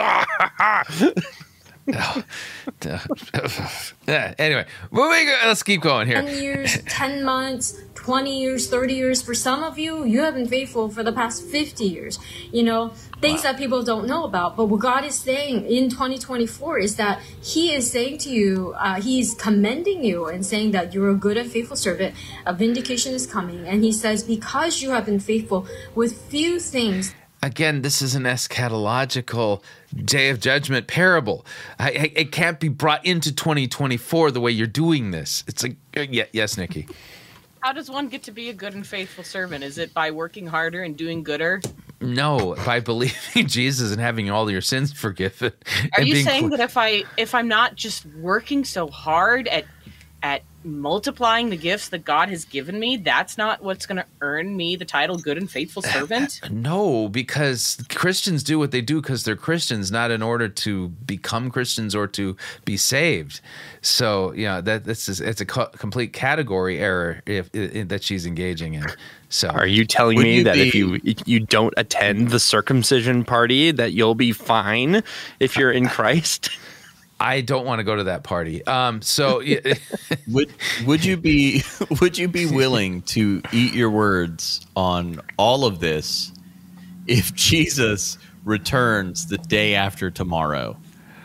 Yeah, anyway, moving. Let's keep going here. ten years, ten months, twenty years, thirty years. For some of you, you have been faithful for the past fifty years. You know, things that people don't know about. But what God is saying in twenty twenty-four is that He is saying to you, uh, He's commending you and saying that you're a good and faithful servant. A vindication is coming. And He says, because you have been faithful with few things. Again, this is an eschatological day of judgment parable. I, I, it can't be brought into twenty twenty-four the way you're doing this. It's like, uh, yeah, yes, Nikki. How does one get to be a good and faithful servant? Is it by working harder and doing gooder? No, by believing Jesus and having all your sins forgiven. Are and you being saying cl- that if I if I'm not just working so hard at at multiplying the gifts that God has given me, that's not what's going to earn me the title good and faithful servant? No, because Christians do what they do because they're Christians, not in order to become Christians or to be saved. So, yeah, that this is it's a co- complete category error if, if that she's engaging in. So, Are you telling Would me you that be- if you if you don't attend the circumcision party, that you'll be fine if you're in Christ? I don't want to go to that party. Um, so would would you be would you be willing to eat your words on all of this if Jesus returns the day after tomorrow?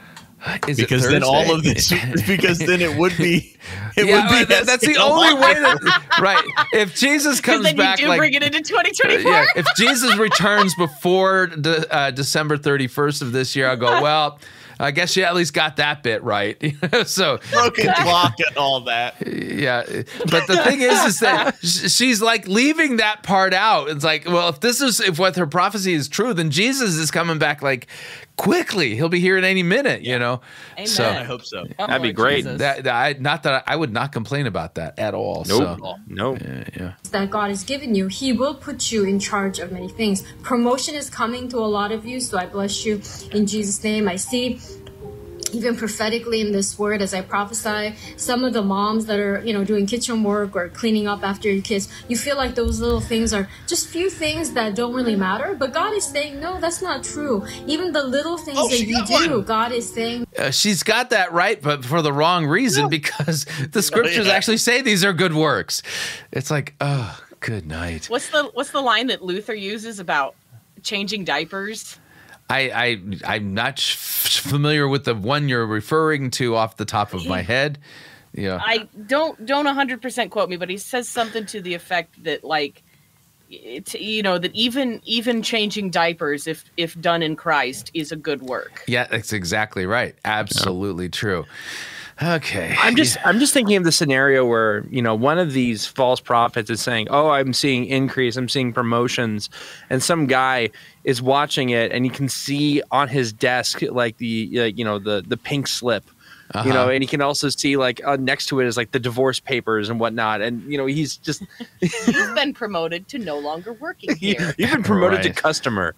Is because it then all Thursday? of this because then it would be it yeah, would be that, that's the only way that right. If Jesus comes then back, you do like, bring it into twenty twenty-four. yeah, if Jesus returns before de, uh, December thirty-first of this year, I'll go, well, I guess you at least got that bit right. So broken clock and all that. Yeah, but the thing is, is that she's like leaving that part out. It's like, well, if this is if what her prophecy is true, then Jesus is coming back like quickly. He'll be here at any minute, you know. Amen. So I hope so. Oh, That'd be Lord great. Jesus. that, that I not that I, I would not complain about that at all. Nope. So, Nope. yeah, yeah. that God has given you, He will put you in charge of many things. Promotion is coming to a lot of you, so I bless you in Jesus' name. I see even prophetically in this word as I prophesy, some of the moms that are, you know, doing kitchen work or cleaning up after your kids, you feel like those little things are just few things that don't really matter. But God is saying, no, that's not true. Even the little things Oh, that she you got do, one. God is saying, Uh, she's got that right, but for the wrong reason, because the scriptures yeah. actually say these are good works. It's like, oh, good night. What's the what's the line that Luther uses about changing diapers? I, I I'm not sh- familiar with the one you're referring to off the top of my head. Yeah, I don't don't one hundred percent quote me, but he says something to the effect that like it, you know that even even changing diapers if if done in Christ is a good work. yeah, that's exactly right. Absolutely true. Okay, I'm just I'm just thinking of the scenario where, you know, one of these false prophets is saying, "Oh, I'm seeing increase, I'm seeing promotions," and some guy is watching it, and you can see on his desk like the uh, you know the the pink slip, Uh-huh. you know, and you can also see like uh, next to it is like the divorce papers and whatnot, and you know he's just You've been promoted to no longer working here. you've been promoted to Right. customer.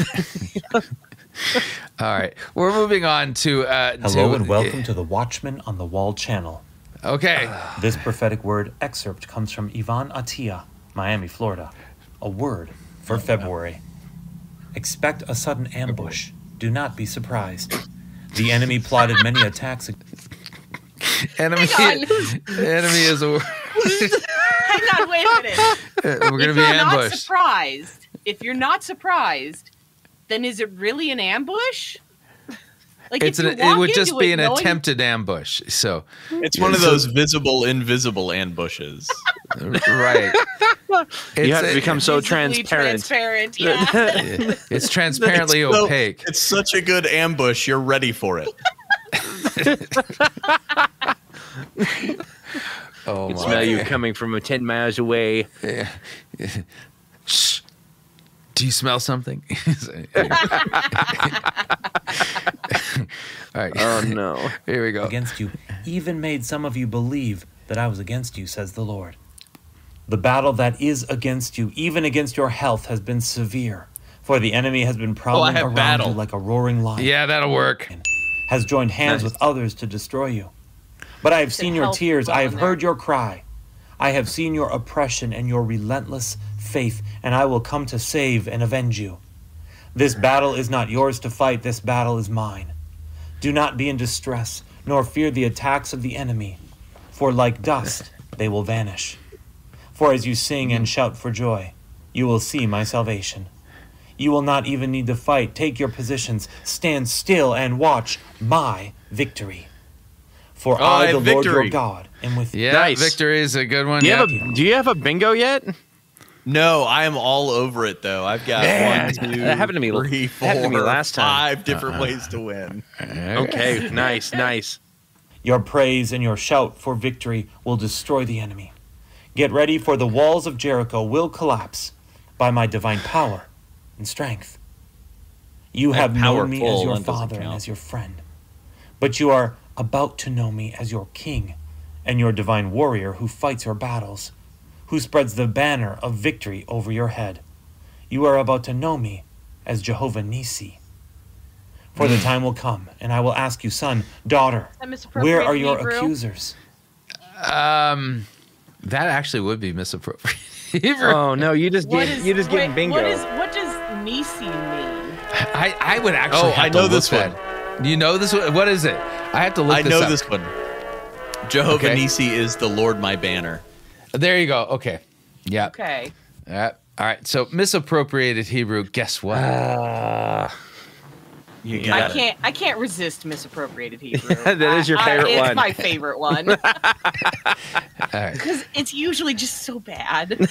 All right, we're moving on to uh, Hello to, and welcome to the Watchman on the Wall channel. Okay, This prophetic word excerpt comes from Ivan Attia, Miami, Florida. A word for February. Expect a sudden ambush. Do not be surprised. The enemy plotted many attacks. enemy. Hang Enemy is a word. Hang on, wait a minute. We're gonna if be you're not ambushed. surprised, if you're not surprised, then is it really an ambush? Like It's if an, you it walk would just into be it an knowing- attempted ambush. So It's one of those visible, invisible ambushes. right. You have It's- to become so Visibly transparent. transparent, yeah. It's transparently It's so- opaque. It's such a good ambush. You're ready for it. Oh Can my. smell you coming from ten miles away. Yeah. Shh. Do you smell something? All right. Oh no. Here we go. Against you, even made some of you believe that I was against you, says the Lord. The battle that is against you, even against your health, has been severe. For the enemy has been prowling have around battle. you like a roaring lion. Yeah, that'll work. Has joined hands Nice. with others to destroy you. But I have seen your health tears, well I have in heard your cry. I have seen your oppression and your relentless faith, and I will come to save and avenge you. This battle is not yours to fight, this battle is mine. Do not be in distress, nor fear the attacks of the enemy, for like dust they will vanish. For as you sing and shout for joy, you will see my salvation. You will not even need to fight. Take your positions, stand still, and watch my victory. For Oh, I, I the have Lord your victory. God, am with you. Yeah, Nice. victory is a good one. Do you yeah. have a Do you have a bingo yet? No, I am all over it though. I've got Man, one, two, that happened to me- three, that happened to me four, last time. five different ways to win. Okay, nice, nice. Your praise and your shout for victory will destroy the enemy. Get ready, for the walls of Jericho will collapse by my divine power and strength. You And have known me as powerful, your that doesn't father and count. as your friend. But you are about to know me as your king and your divine warrior who fights your battles, who spreads the banner of victory over your head. You are about to know me as Jehovah Nissi. For the time will come, and I will ask you, son, daughter, That where misappropriated are your Hebrew. accusers? Um, that actually would be misappropriate. Hebrew. Oh no, you just What get is you just wait, getting bingo. What is what does Nisi mean? I, I would actually Oh, have I to know look this that. one. You know this one? What is it? I have to look I this know up. this one. Jehovah Okay. Nissi is the Lord my banner. There you go. Okay. Yeah. Okay. Yeah. All right. So misappropriated Hebrew. Guess what? Uh, you I got it. can't. I can't resist misappropriated Hebrew. That is your I- I- favorite it's one. my favorite one All right. because it's usually just so bad.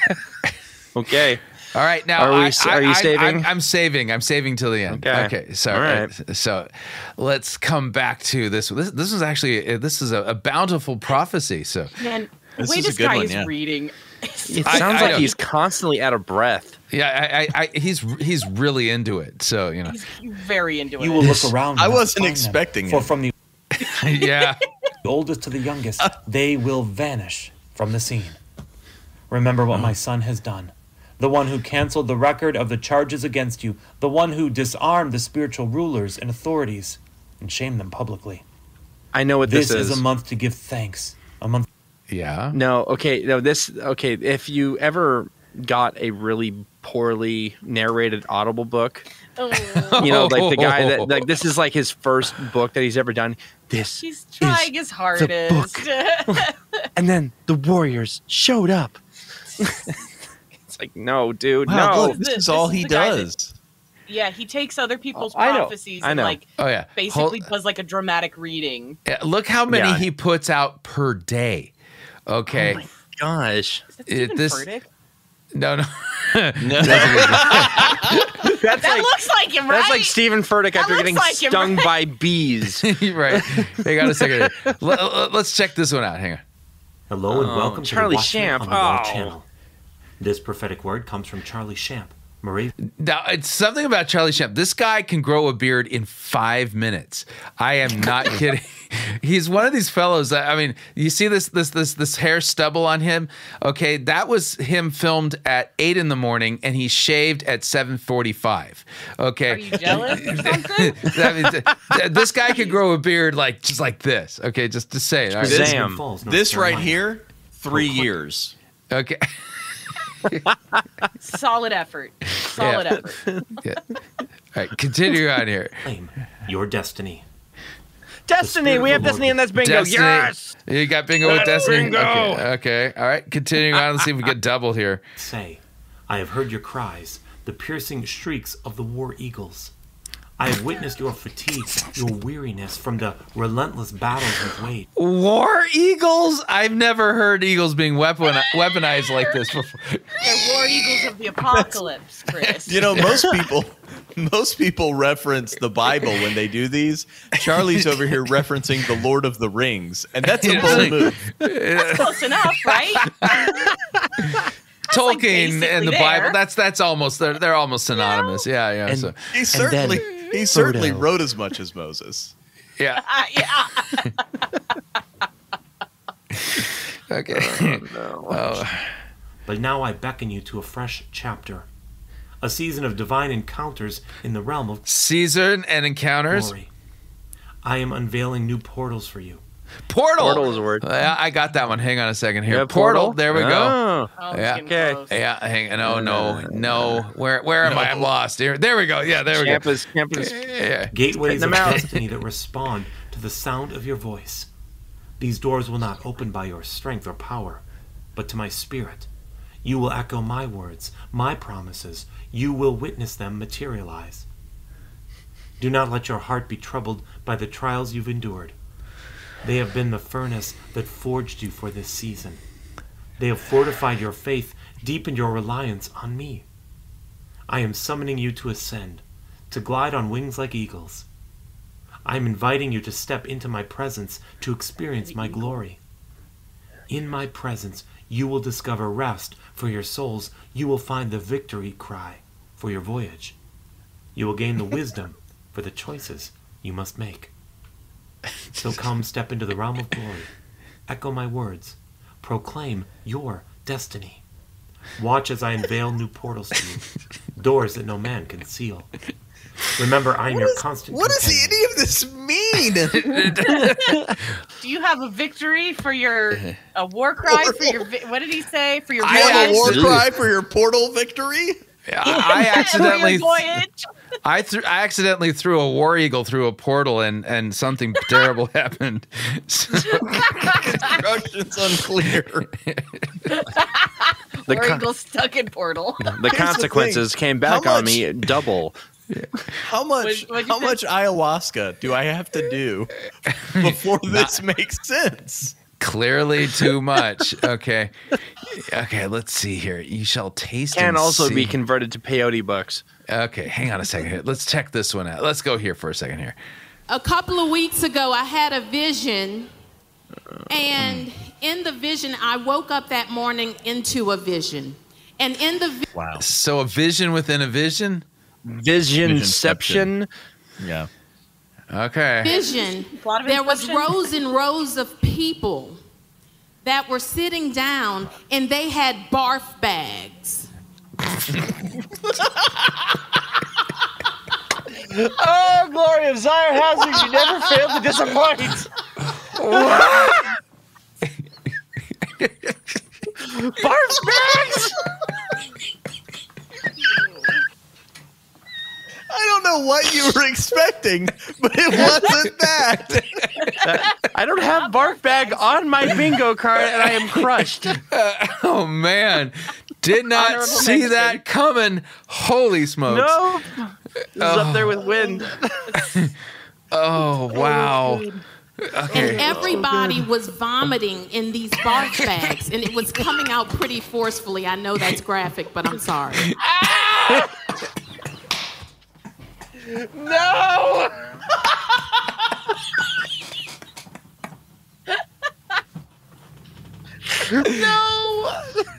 Okay. All right. Now, Are we- I, I, are you I, saving? I'm, I'm saving. I'm saving till the end. Okay. Okay. So, All right. uh, so let's come back to this. This, this is actually uh, this is a, a bountiful prophecy. So, Man, the This way is a this good guy one, is yeah. reading. It I- sounds I like know. he's constantly out of breath. yeah, I, I, I, he's he's really into it. So, you know, He's very into You it. will look around. I and wasn't find them. expecting For it. from the yeah. oldest to the youngest, they will vanish from the scene. Remember what my son has done. The one who canceled the record of the charges against you, the one who disarmed the spiritual rulers and authorities and shamed them publicly. I know what This, this, is a month to give thanks. A month. Yeah. No, okay, no, this okay. If you ever got a really poorly narrated Audible book, Oh, you know, like the guy that like this is like his first book that he's ever done. This he's trying his hardest. and then the Warriors showed up. It's like, no, dude, Wow, no. look, this This- is all this is he the guy that- does. Yeah, he takes other people's Oh, I know, prophecies I and know. like Oh yeah. basically Hold- does like a dramatic reading. yeah, look how many Yeah. he puts out per day. Okay. Oh my gosh. Is that It- Stephen this- Furtick? No, no. No. That's That like looks like him, right? that's like Stephen Furtick That after looks getting like him, stung right? by bees. right. Hey, got a second. here. Let, us check this one out. Hang on. Hello and Oh, welcome Charlie to the Watchman Shamp. on the Wall Oh. channel. This prophetic word comes from Charlie Shamp, Marie. Now, it's something about Charlie Shamp. This guy can grow a beard in five minutes. I am not kidding. He's one of these fellows that, I mean, you see this this this this hair stubble on him. Okay, that was him filmed at eight in the morning, and he shaved at seven forty-five. Okay, Are you jealous or something? That means- th- this guy could grow a beard like just like this. Okay, just to say it. All right. This- Shazam. Falls, North This right Carolina. here, three years. Okay. Solid effort. Solid Yeah. effort. Yeah. All right, continue on here. Claim your destiny. Destiny, Spirit we of have the Destiny, Lord and that's bingo. Destiny. Yes. You got bingo with That's Destiny? bingo. Okay. Okay. All right. Continuing on. Let's see if we get doubled here. Say, I have heard your cries, the piercing shrieks of the war eagles. I have witnessed your fatigue, your weariness from the relentless battles you've waged. War eagles? I've never heard eagles being weapon- weaponized like this before. They're war eagles of the apocalypse, Chris. You know, most people, most people reference the Bible when they do these. Charlie's over here referencing the Lord of the Rings, and that's a It's bold like- move. That's close enough, right? like Tolkien and basically the there. Bible. That's that's almost they're they're almost synonymous. Yeah, yeah. And- so He And certainly, then he certainly Frodo. wrote as much as Moses. yeah. Uh, yeah. Okay. No. Oh. But now I beckon you to a fresh chapter, a season of divine encounters in the realm of Caesar and encounters. glory. I am unveiling new portals for you. Portal. Portal is a word. Yeah, I got that one. Hang on a second here. Yeah, portal. There we go. Oh. Oh, it's Yeah. getting Okay. close. Yeah. Hang on. No, no, no. Where where am I? I'm lost. Here. There we go. Yeah. There we go. Campus, campus. Yeah. Gateways them of out. destiny that respond to the sound of your voice. These doors will not open by your strength or power, but to my spirit. You will echo my words, my promises. You will witness them materialize. Do not let your heart be troubled by the trials you've endured. They have been the furnace that forged you for this season. They have fortified your faith, deepened your reliance on me. I am summoning you to ascend, to glide on wings like eagles. I am inviting you to step into my presence to experience my glory. In my presence, you will discover rest for your souls. You will find the victory cry for your voyage. You will gain the wisdom for the choices you must make. So come, step into the realm of glory. Echo my words. Proclaim your destiny. Watch as I unveil new portals to you, doors that no man can seal. Remember, I am your constant What does companion. any of this mean? Do you have a victory for your a war cry for your vi- what did he say for your I have a war voyage? cry for your portal victory. I For accidentally your voyage. I threw. I accidentally threw a war eagle through a portal, and and something terrible happened. So, instructions unclear. The War con- eagle stuck in portal. The consequences thing. came back How on me double. How much? What- what'd you how say? much ayahuasca do I have to do before this makes sense? Clearly too much. Okay. Okay, let's see here. You shall taste Can and also see. be converted to peyote bucks. Okay, hang on a second here. Let's check this one out. Let's go here for a second here. A couple of weeks ago, I had a vision, and in the vision, I woke up that morning into a vision. And in the vi- Wow. So a vision within a vision? Visionception. Yeah. Okay. vision, A lot of there was inception. rows and rows of people that were sitting down, and they had barf bags. Oh, glory of Zion Hazard, you never failed to disappoint. Barf bags? I don't know what you were expecting, but it wasn't that. I don't have barf bag on my bingo card, and I am crushed. Oh man. Did not Honorable see mention. that coming. Holy smokes. No, this is up there with wind. Oh wow. And Okay. everybody was vomiting in these barf bags, and it was coming out pretty forcefully. I know that's graphic, but I'm sorry. No. No.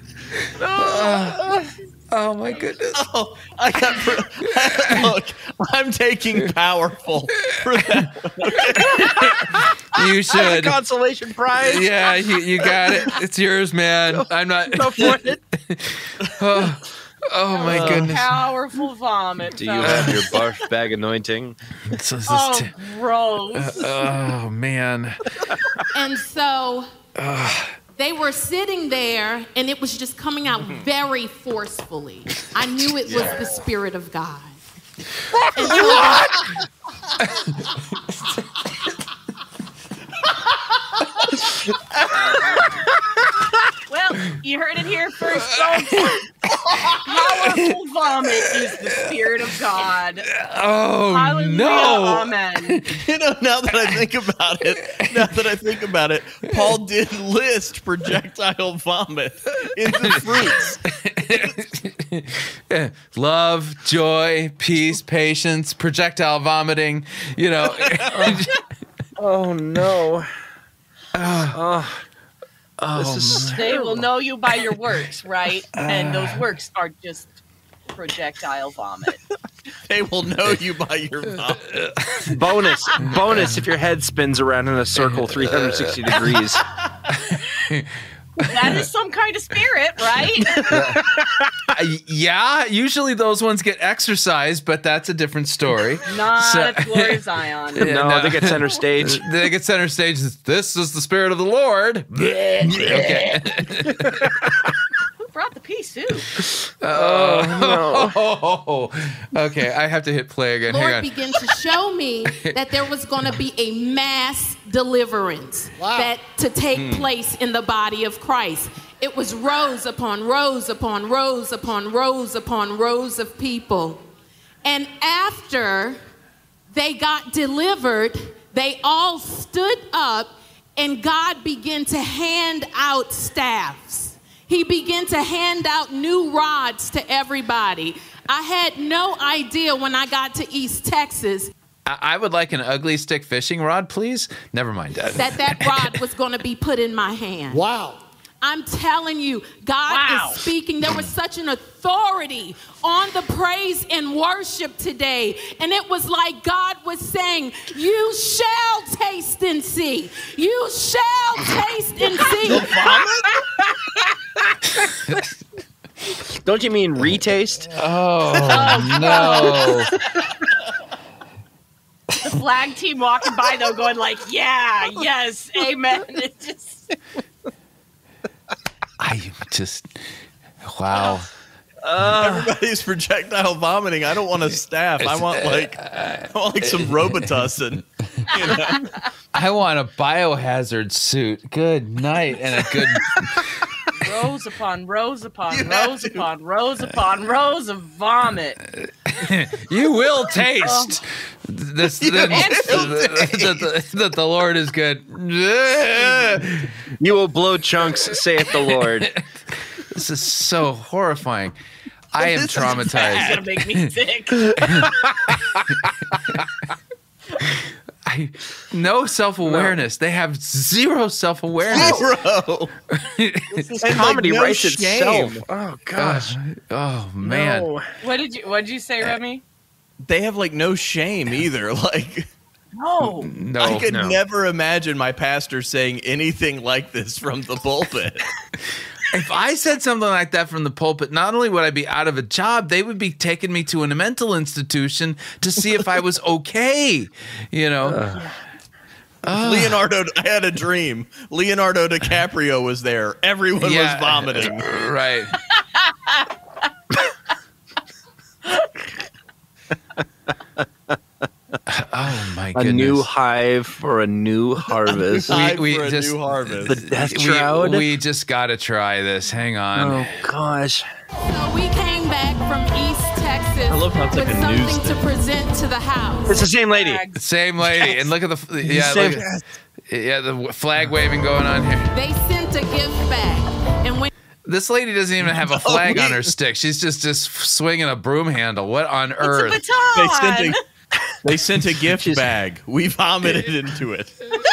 Uh, oh my goodness. Oh, I got. Look, I'm taking powerful for that. You should. Consolation prize. Yeah, you, you got it. It's yours, man. I'm not. Go for it. oh, oh my Uh, goodness. Powerful vomit. Do you fellas. have your barf bag anointing? This is Oh, t- gross. uh, oh man. And so they were sitting there, and it was just coming out very forcefully. I knew it was the Spirit of God. And what? Well, you heard it here first, folks. Powerful vomit is the Spirit of God. Oh Hallelujah, no. amen. You know, now that I think about it, now that I think about it, Paul did list projectile vomit in the fruits. Love, joy, peace, patience, projectile vomiting. You know. Oh no. Oh, This is They will know you by your works, right? And those works are just projectile vomit. They will know you by your vomit. bonus. Bonus if your head spins around in a circle three hundred sixty degrees. That is some kind of spirit, right? Uh, yeah, usually those ones get exercised, but that's a different story. Not So- at Glory of Zion. Yeah, No, they get center stage. They get center stage. This is the Spirit of the Lord. Okay. Who brought the pea soup? Oh, no. Okay, I have to hit play again. Hang Lord on. began to show me that there was going to be a mass deliverance that to take Hmm. place in the body of Christ. It was rows upon rows upon rows upon rows upon rows of people. And after they got delivered, they all stood up, and God began to hand out staffs. He began to hand out new rods to everybody. I had no idea when I got to East Texas I, I would like an ugly stick fishing rod, please. Never mind that. that that rod was going to be put in my hand. Wow. I'm telling you, God Wow. is speaking. There was such an authority on the praise and worship today. And it was like God was saying, you shall taste and see. You shall taste and see. Don't you mean retaste? Oh, no. The flag team walking by, though, going like, yeah, yes, amen. It just... I just, wow. Uh, Everybody's projectile vomiting. I don't want a staff. I want like I want like some Robitussin. You know? I want a biohazard suit. Good night and a good rows upon rows upon rows upon rows upon rows of vomit. You will taste this that the, the, the, the Lord is good. You will blow chunks, saith the Lord. This is so horrifying. I am traumatized. It's gonna make me sick. I no self-awareness. No. They have zero self-awareness. Zero. This is comedy like no writes shame. itself. Oh gosh. Uh, oh man. No. What did you What did you say, Remy? They have like no shame either. Like no, no. I could no. never imagine my pastor saying anything like this from the pulpit. If I said something like that from the pulpit, not only would I be out of a job, they would be taking me to a mental institution to see if I was okay. You know, uh, uh, Leonardo. I had a dream. Leonardo DiCaprio was there. Everyone yeah, was vomiting. Right. Oh my goodness! A new hive for a new harvest. we we for a just new harvest. The death we, shroud. We just got to try this. Hang on. Oh gosh. So we came back from East Texas I love how it's with like a news something to thing. present to the house. It's the same lady. Same lady, and look at the yeah, Same- look at, yeah, the flag waving going on here. They sent a gift back, and when This lady doesn't even have a flag Oh, on her stick. She's just just swinging a broom handle. What on it's earth? a baton. They sent a, they sent a gift bag. We vomited into it.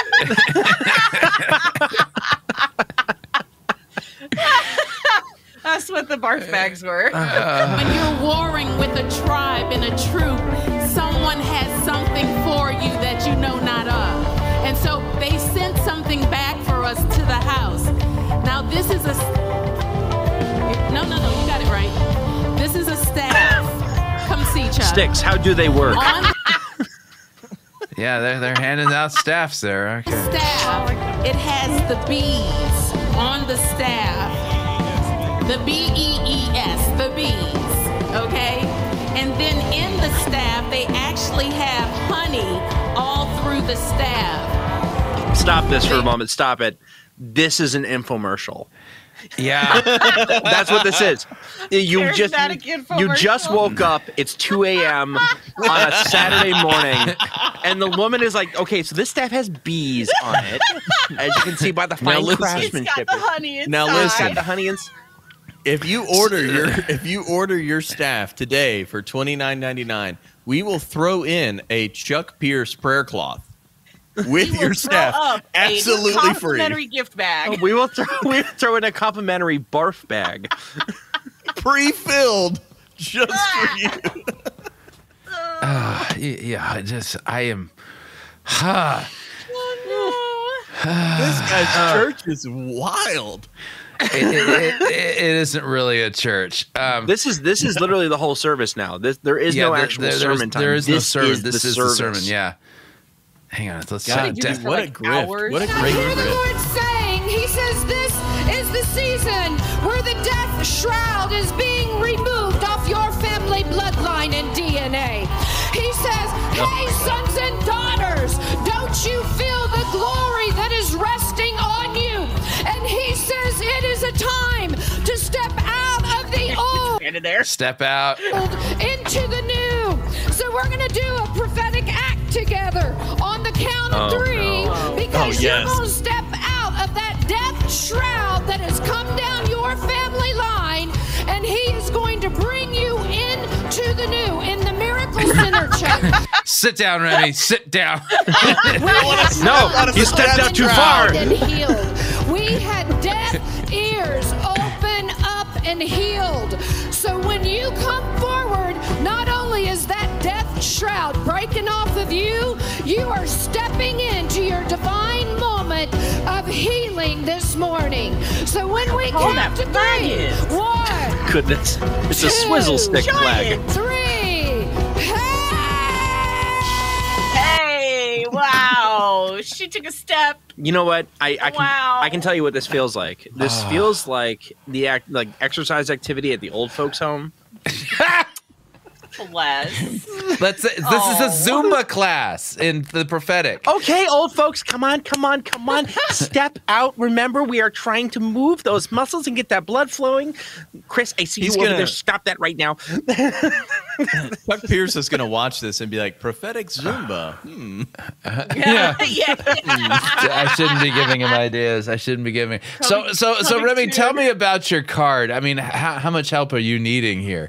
That's what the barf bags were. Uh, when you're warring with a tribe and a troop, someone has something for you that you know not of. And so they sent something back for us to the house. Now this is a no, no, no. You got it right. This is a staff. Come see, Chuck. Sticks. How do they work? On yeah, they're they're handing out staffs there. Okay. the staff, it has the bees on the staff. The B E E S, the bees, okay? And then in the staff, they actually have honey all through the staff. Stop this for a moment. Stop it. This is an infomercial. Yeah. That's what this is. You There's just that you infomercial. just woke up. It's two a.m. on a Saturday morning, and the woman is like, "Okay, so this staff has bees on it, as you can see by the Now fine listen. craftsmanship." It's got the honey inside. Now listen. Got the honey and If you order your if you order your staff today for twenty-nine ninety-nine, we will throw in a Chuck Pierce prayer cloth with We will your throw staff up a absolutely free. complimentary gift bag. we will throw we will throw in a complimentary barf bag. Pre-filled just for you. Uh, y- yeah, I just I am. Huh. This guy's church is wild. It, it, it, it isn't really a church. Um, This is this is literally the whole service now. This there is yeah, no there- actual there- sermon time. There is this no sermon. Is this the is service. the sermon. Yeah. Hang on. Let's God, see. dude, for what like a grift. hours. What a And I great I hear the grift. Lord saying, He says, this is the season where the death shroud is being removed off your family bloodline and D N A. He says, hey, sons and daughters, don't you feel the glory that is resting on you? And He says, it is a time to step out of the old Get in there. Step out. into the new. So we're going to do a prophetic act together on the count of Oh, three no. because Oh, yes. you're going to step out of that death shroud that has come down your family line, and He is going to bring you into the new in the Miracle Center Church. Sit down, Remy. Sit down. No, you stepped out too far. And healed. We had deaf ears open up and healed. So when you come forward, not only is that death shroud breaking off of you, you are stepping into your divine moment of healing this morning. So when we Oh, count that to flag three, is. one, Goodness, it's a swizzle stick flag. three, hey! Hey, wow. she took a step. You know what? I, I can Wow. I can tell you what this feels like. This Ah. feels like the act like exercise activity at the old folks' home. Bless. Let's. This Oh. is a Zumba class in the prophetic. Okay, old folks, come on, come on, come on. Step out. Remember, we are trying to move those muscles and get that blood flowing. Chris, I see He's you over gonna- there. Stop that right now. Chuck Pierce is going to watch this and be like, prophetic Zumba. Hmm. Yeah. yeah. I shouldn't be giving him ideas. I shouldn't be giving. So, so, so, Remy, tell me about your card. I mean, how, how much help are you needing here?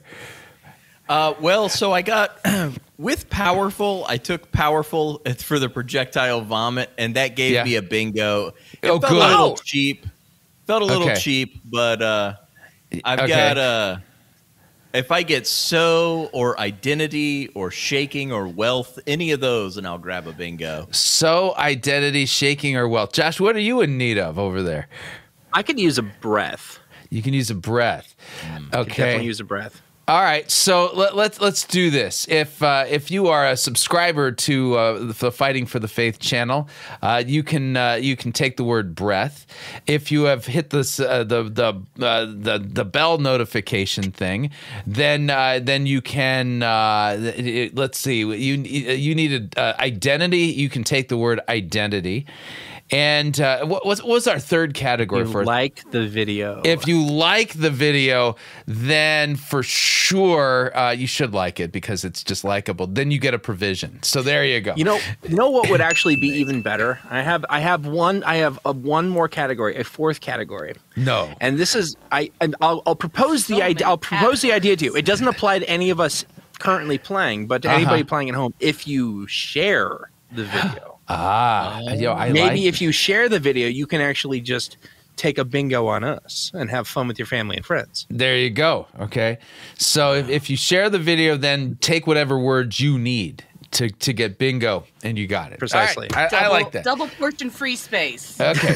Uh, well, so I got with Powerful. I took Powerful for the projectile vomit, and that gave Yeah. me a bingo. It Oh, felt good. a little cheap. Felt a little Okay. cheap, but uh, I've Okay. got uh, if I get so or identity or shaking or wealth, any of those, and I'll grab a bingo. So, identity, shaking, or wealth. Josh, what are you in need of over there? I could use a breath. You can use a breath. I could Okay. definitely use a breath. All right, so let, let's let's do this. If uh, if you are a subscriber to uh, the Fighting for the Faith channel, uh, you can uh, you can take the word breath. If you have hit this uh, the the uh, the the bell notification thing, then uh, then you can uh, it- let's see you you needed uh, identity. You can take the word identity. And uh, what, what was our third category You for like the video. If you like the video, then for sure uh, you should like it because it's just likable. Then you get a provision. So there you go. You know, you know what would actually be even better? I have, I have one, I have a one more category, a fourth category, no. and this is, I, and I'll, I'll propose the idea. I'll propose the idea to you. It doesn't apply to any of us currently playing, but to Uh-huh. anybody playing at home. If you share the video, Ah, yo, I maybe like if you share the video, you can actually just take a bingo on us and have fun with your family and friends. There you go. Okay. So if, if you share the video, then take whatever words you need to, to get bingo, and you got it. Precisely. All right. I, I like that. Double portion free space. Okay.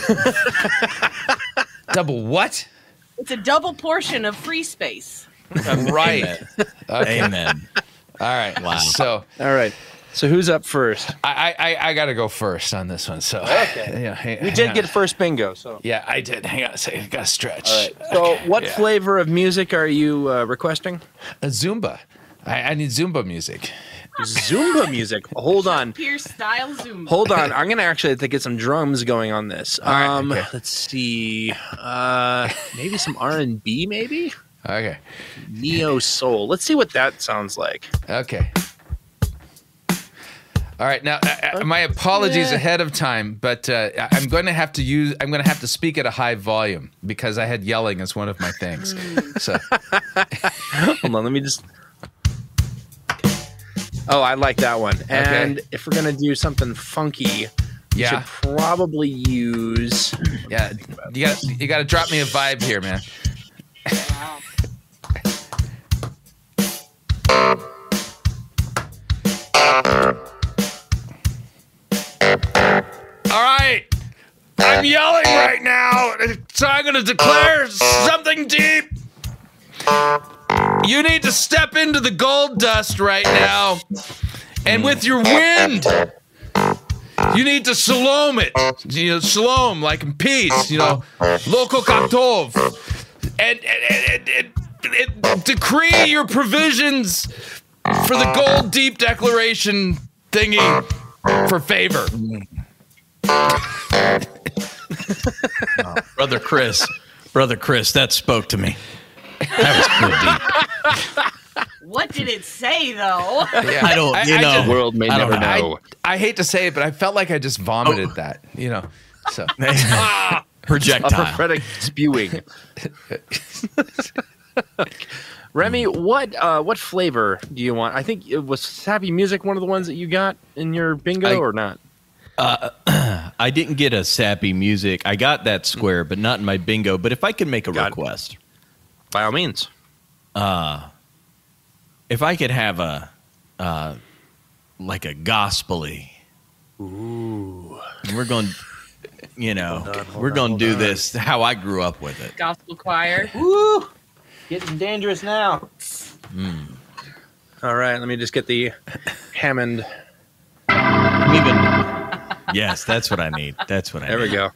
Double what? It's a double portion of free space. Right. Okay. Amen. All right. Wow. So All right. So who's up first? I I, I got to go first on this one. So Okay. yeah, hang- We hang did on. get first bingo, so. Yeah, I did. Hang on a second. I got to stretch. All right. So, what Yeah. flavor of music are you uh, requesting? A Zumba. I, I need Zumba music. Zumba music. Hold on. Pierce style Zoom. Hold on. I'm gonna actually have to get some drums going on this. All right, Um, okay. let's see. Uh, maybe some R and B, maybe Okay. neo soul. Let's see what that sounds like. Okay. All right. Now, uh, uh, my apologies Yeah. ahead of time, but uh, I- I'm going to have to use. I'm going to have to speak at a high volume because I had yelling as one of my things. So Hold on. Let me just. Oh, I like that one. And if we're gonna do something funky, we Yeah. should probably use. yeah, you got you got to drop me a vibe here, man. All right. I'm yelling right now, so I'm going to declare something deep. You need to step into the gold dust right now, and with your wind, you need to shalom it. You know, shalom, like in peace. You know, local katov, and, and, and, and, and, and decree your provisions for the gold deep declaration thingy for favor. Brother Chris, Brother Chris, that spoke to me. That was good deep. What did it say though? Yeah. I don't, you I know. just- The world may I don't never know. know. I hate to say it, but I felt like I just vomited that, you know. So A Projectile. prophetic spewing. Remy, what uh, what flavor do you want? I think it was Happy Music one of the ones that you got in your bingo I- or not? I didn't get a sappy music. I got that square, but not in my bingo. But if I could make a Got it. request, By all means. uh, if I could have a, uh, like a gospel-y. Ooh. And we're going, you know, Hold on, hold we're on, going to hold do on. this how I grew up with it. Gospel choir. Woo! Getting dangerous now. Mm. All right, let me just get the Hammond. I'm even, Yes, that's what I need. That's what I There need. we go.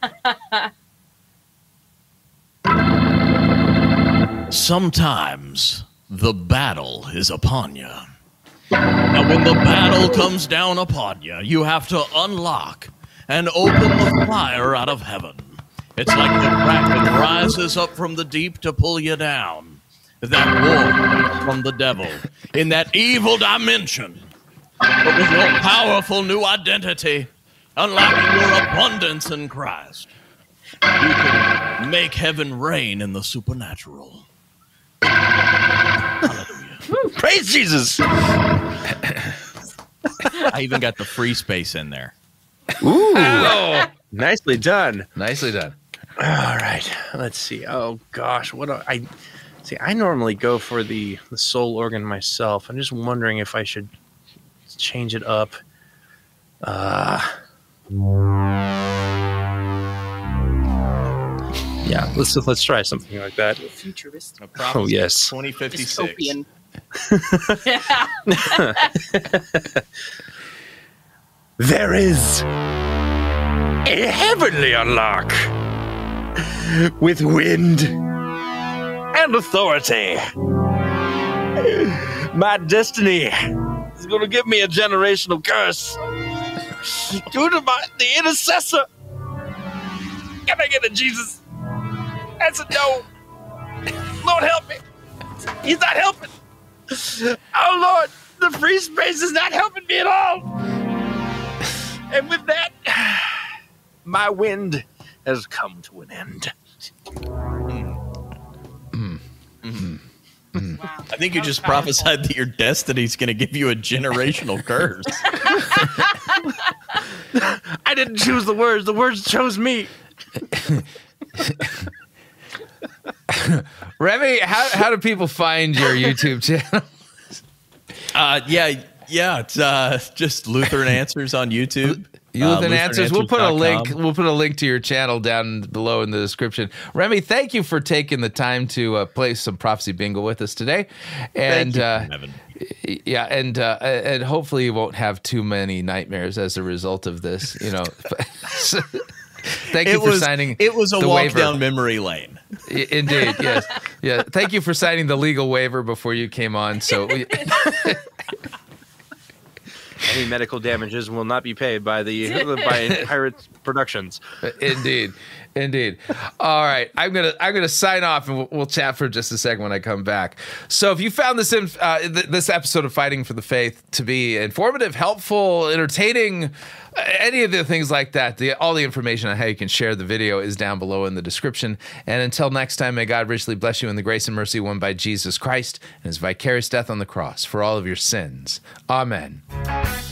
Sometimes the battle is upon you. Now, when the battle comes down upon you, you have to unlock and open the fire out of heaven. It's like the kraken rises up from the deep to pull you down. That war from the devil in that evil dimension. But with your powerful new identity, unlocking your abundance in Christ, you can make heaven reign in the supernatural. Hallelujah. Praise Jesus. I even got the free space in there. Ooh. Oh, nicely done. Nicely done. All right. Let's see. Oh gosh, what do I see? I normally go for the the soul organ myself. I'm just wondering if I should change it up. Uh Yeah, let's let's try something like that. Futuristic. Oh yes. twenty fifty-six. Dystopian. There is a heavenly unlock with wind and authority. My destiny is going to give me a generational curse due to my the intercessor. Can I get a Jesus? That's a no. Lord help me. He's not helping. Oh Lord, the free space is not helping me at all. And with that, my wind has come to an end. Mm. Mm. Mm. I think you just prophesied that your destiny's going to give you a generational curse. I didn't choose the words. The words chose me. Remy, how, how do people find your YouTube channel? Uh, yeah, yeah. It's uh, just Lutheran Answers on YouTube. Lutheran uh, Answers. We'll put a link. lutheran answers dot com. We'll put a link to your channel down below in the description. Remy, thank you for taking the time to uh, play some prophecy bingo with us today, and Thank you, uh, yeah, and uh, and hopefully you won't have too many nightmares as a result of this. You know. Thank you It for was- signing. it was a the walk waiver. down memory lane. I- Indeed, yes, yeah. Thank you for signing the legal waiver before you came on. So. We, Any medical damages will not be paid by the by Pirates Productions. Indeed, indeed. All right, I'm gonna I'm gonna sign off, and we'll, we'll chat for just a second when I come back. So, if you found this in, uh, th- this episode of Fighting for the Faith to be informative, helpful, entertaining, uh, any of the things like that, the, all the information on how you can share the video is down below in the description. And until next time, may God richly bless you in the grace and mercy won by Jesus Christ and His vicarious death on the cross for all of your sins. Amen.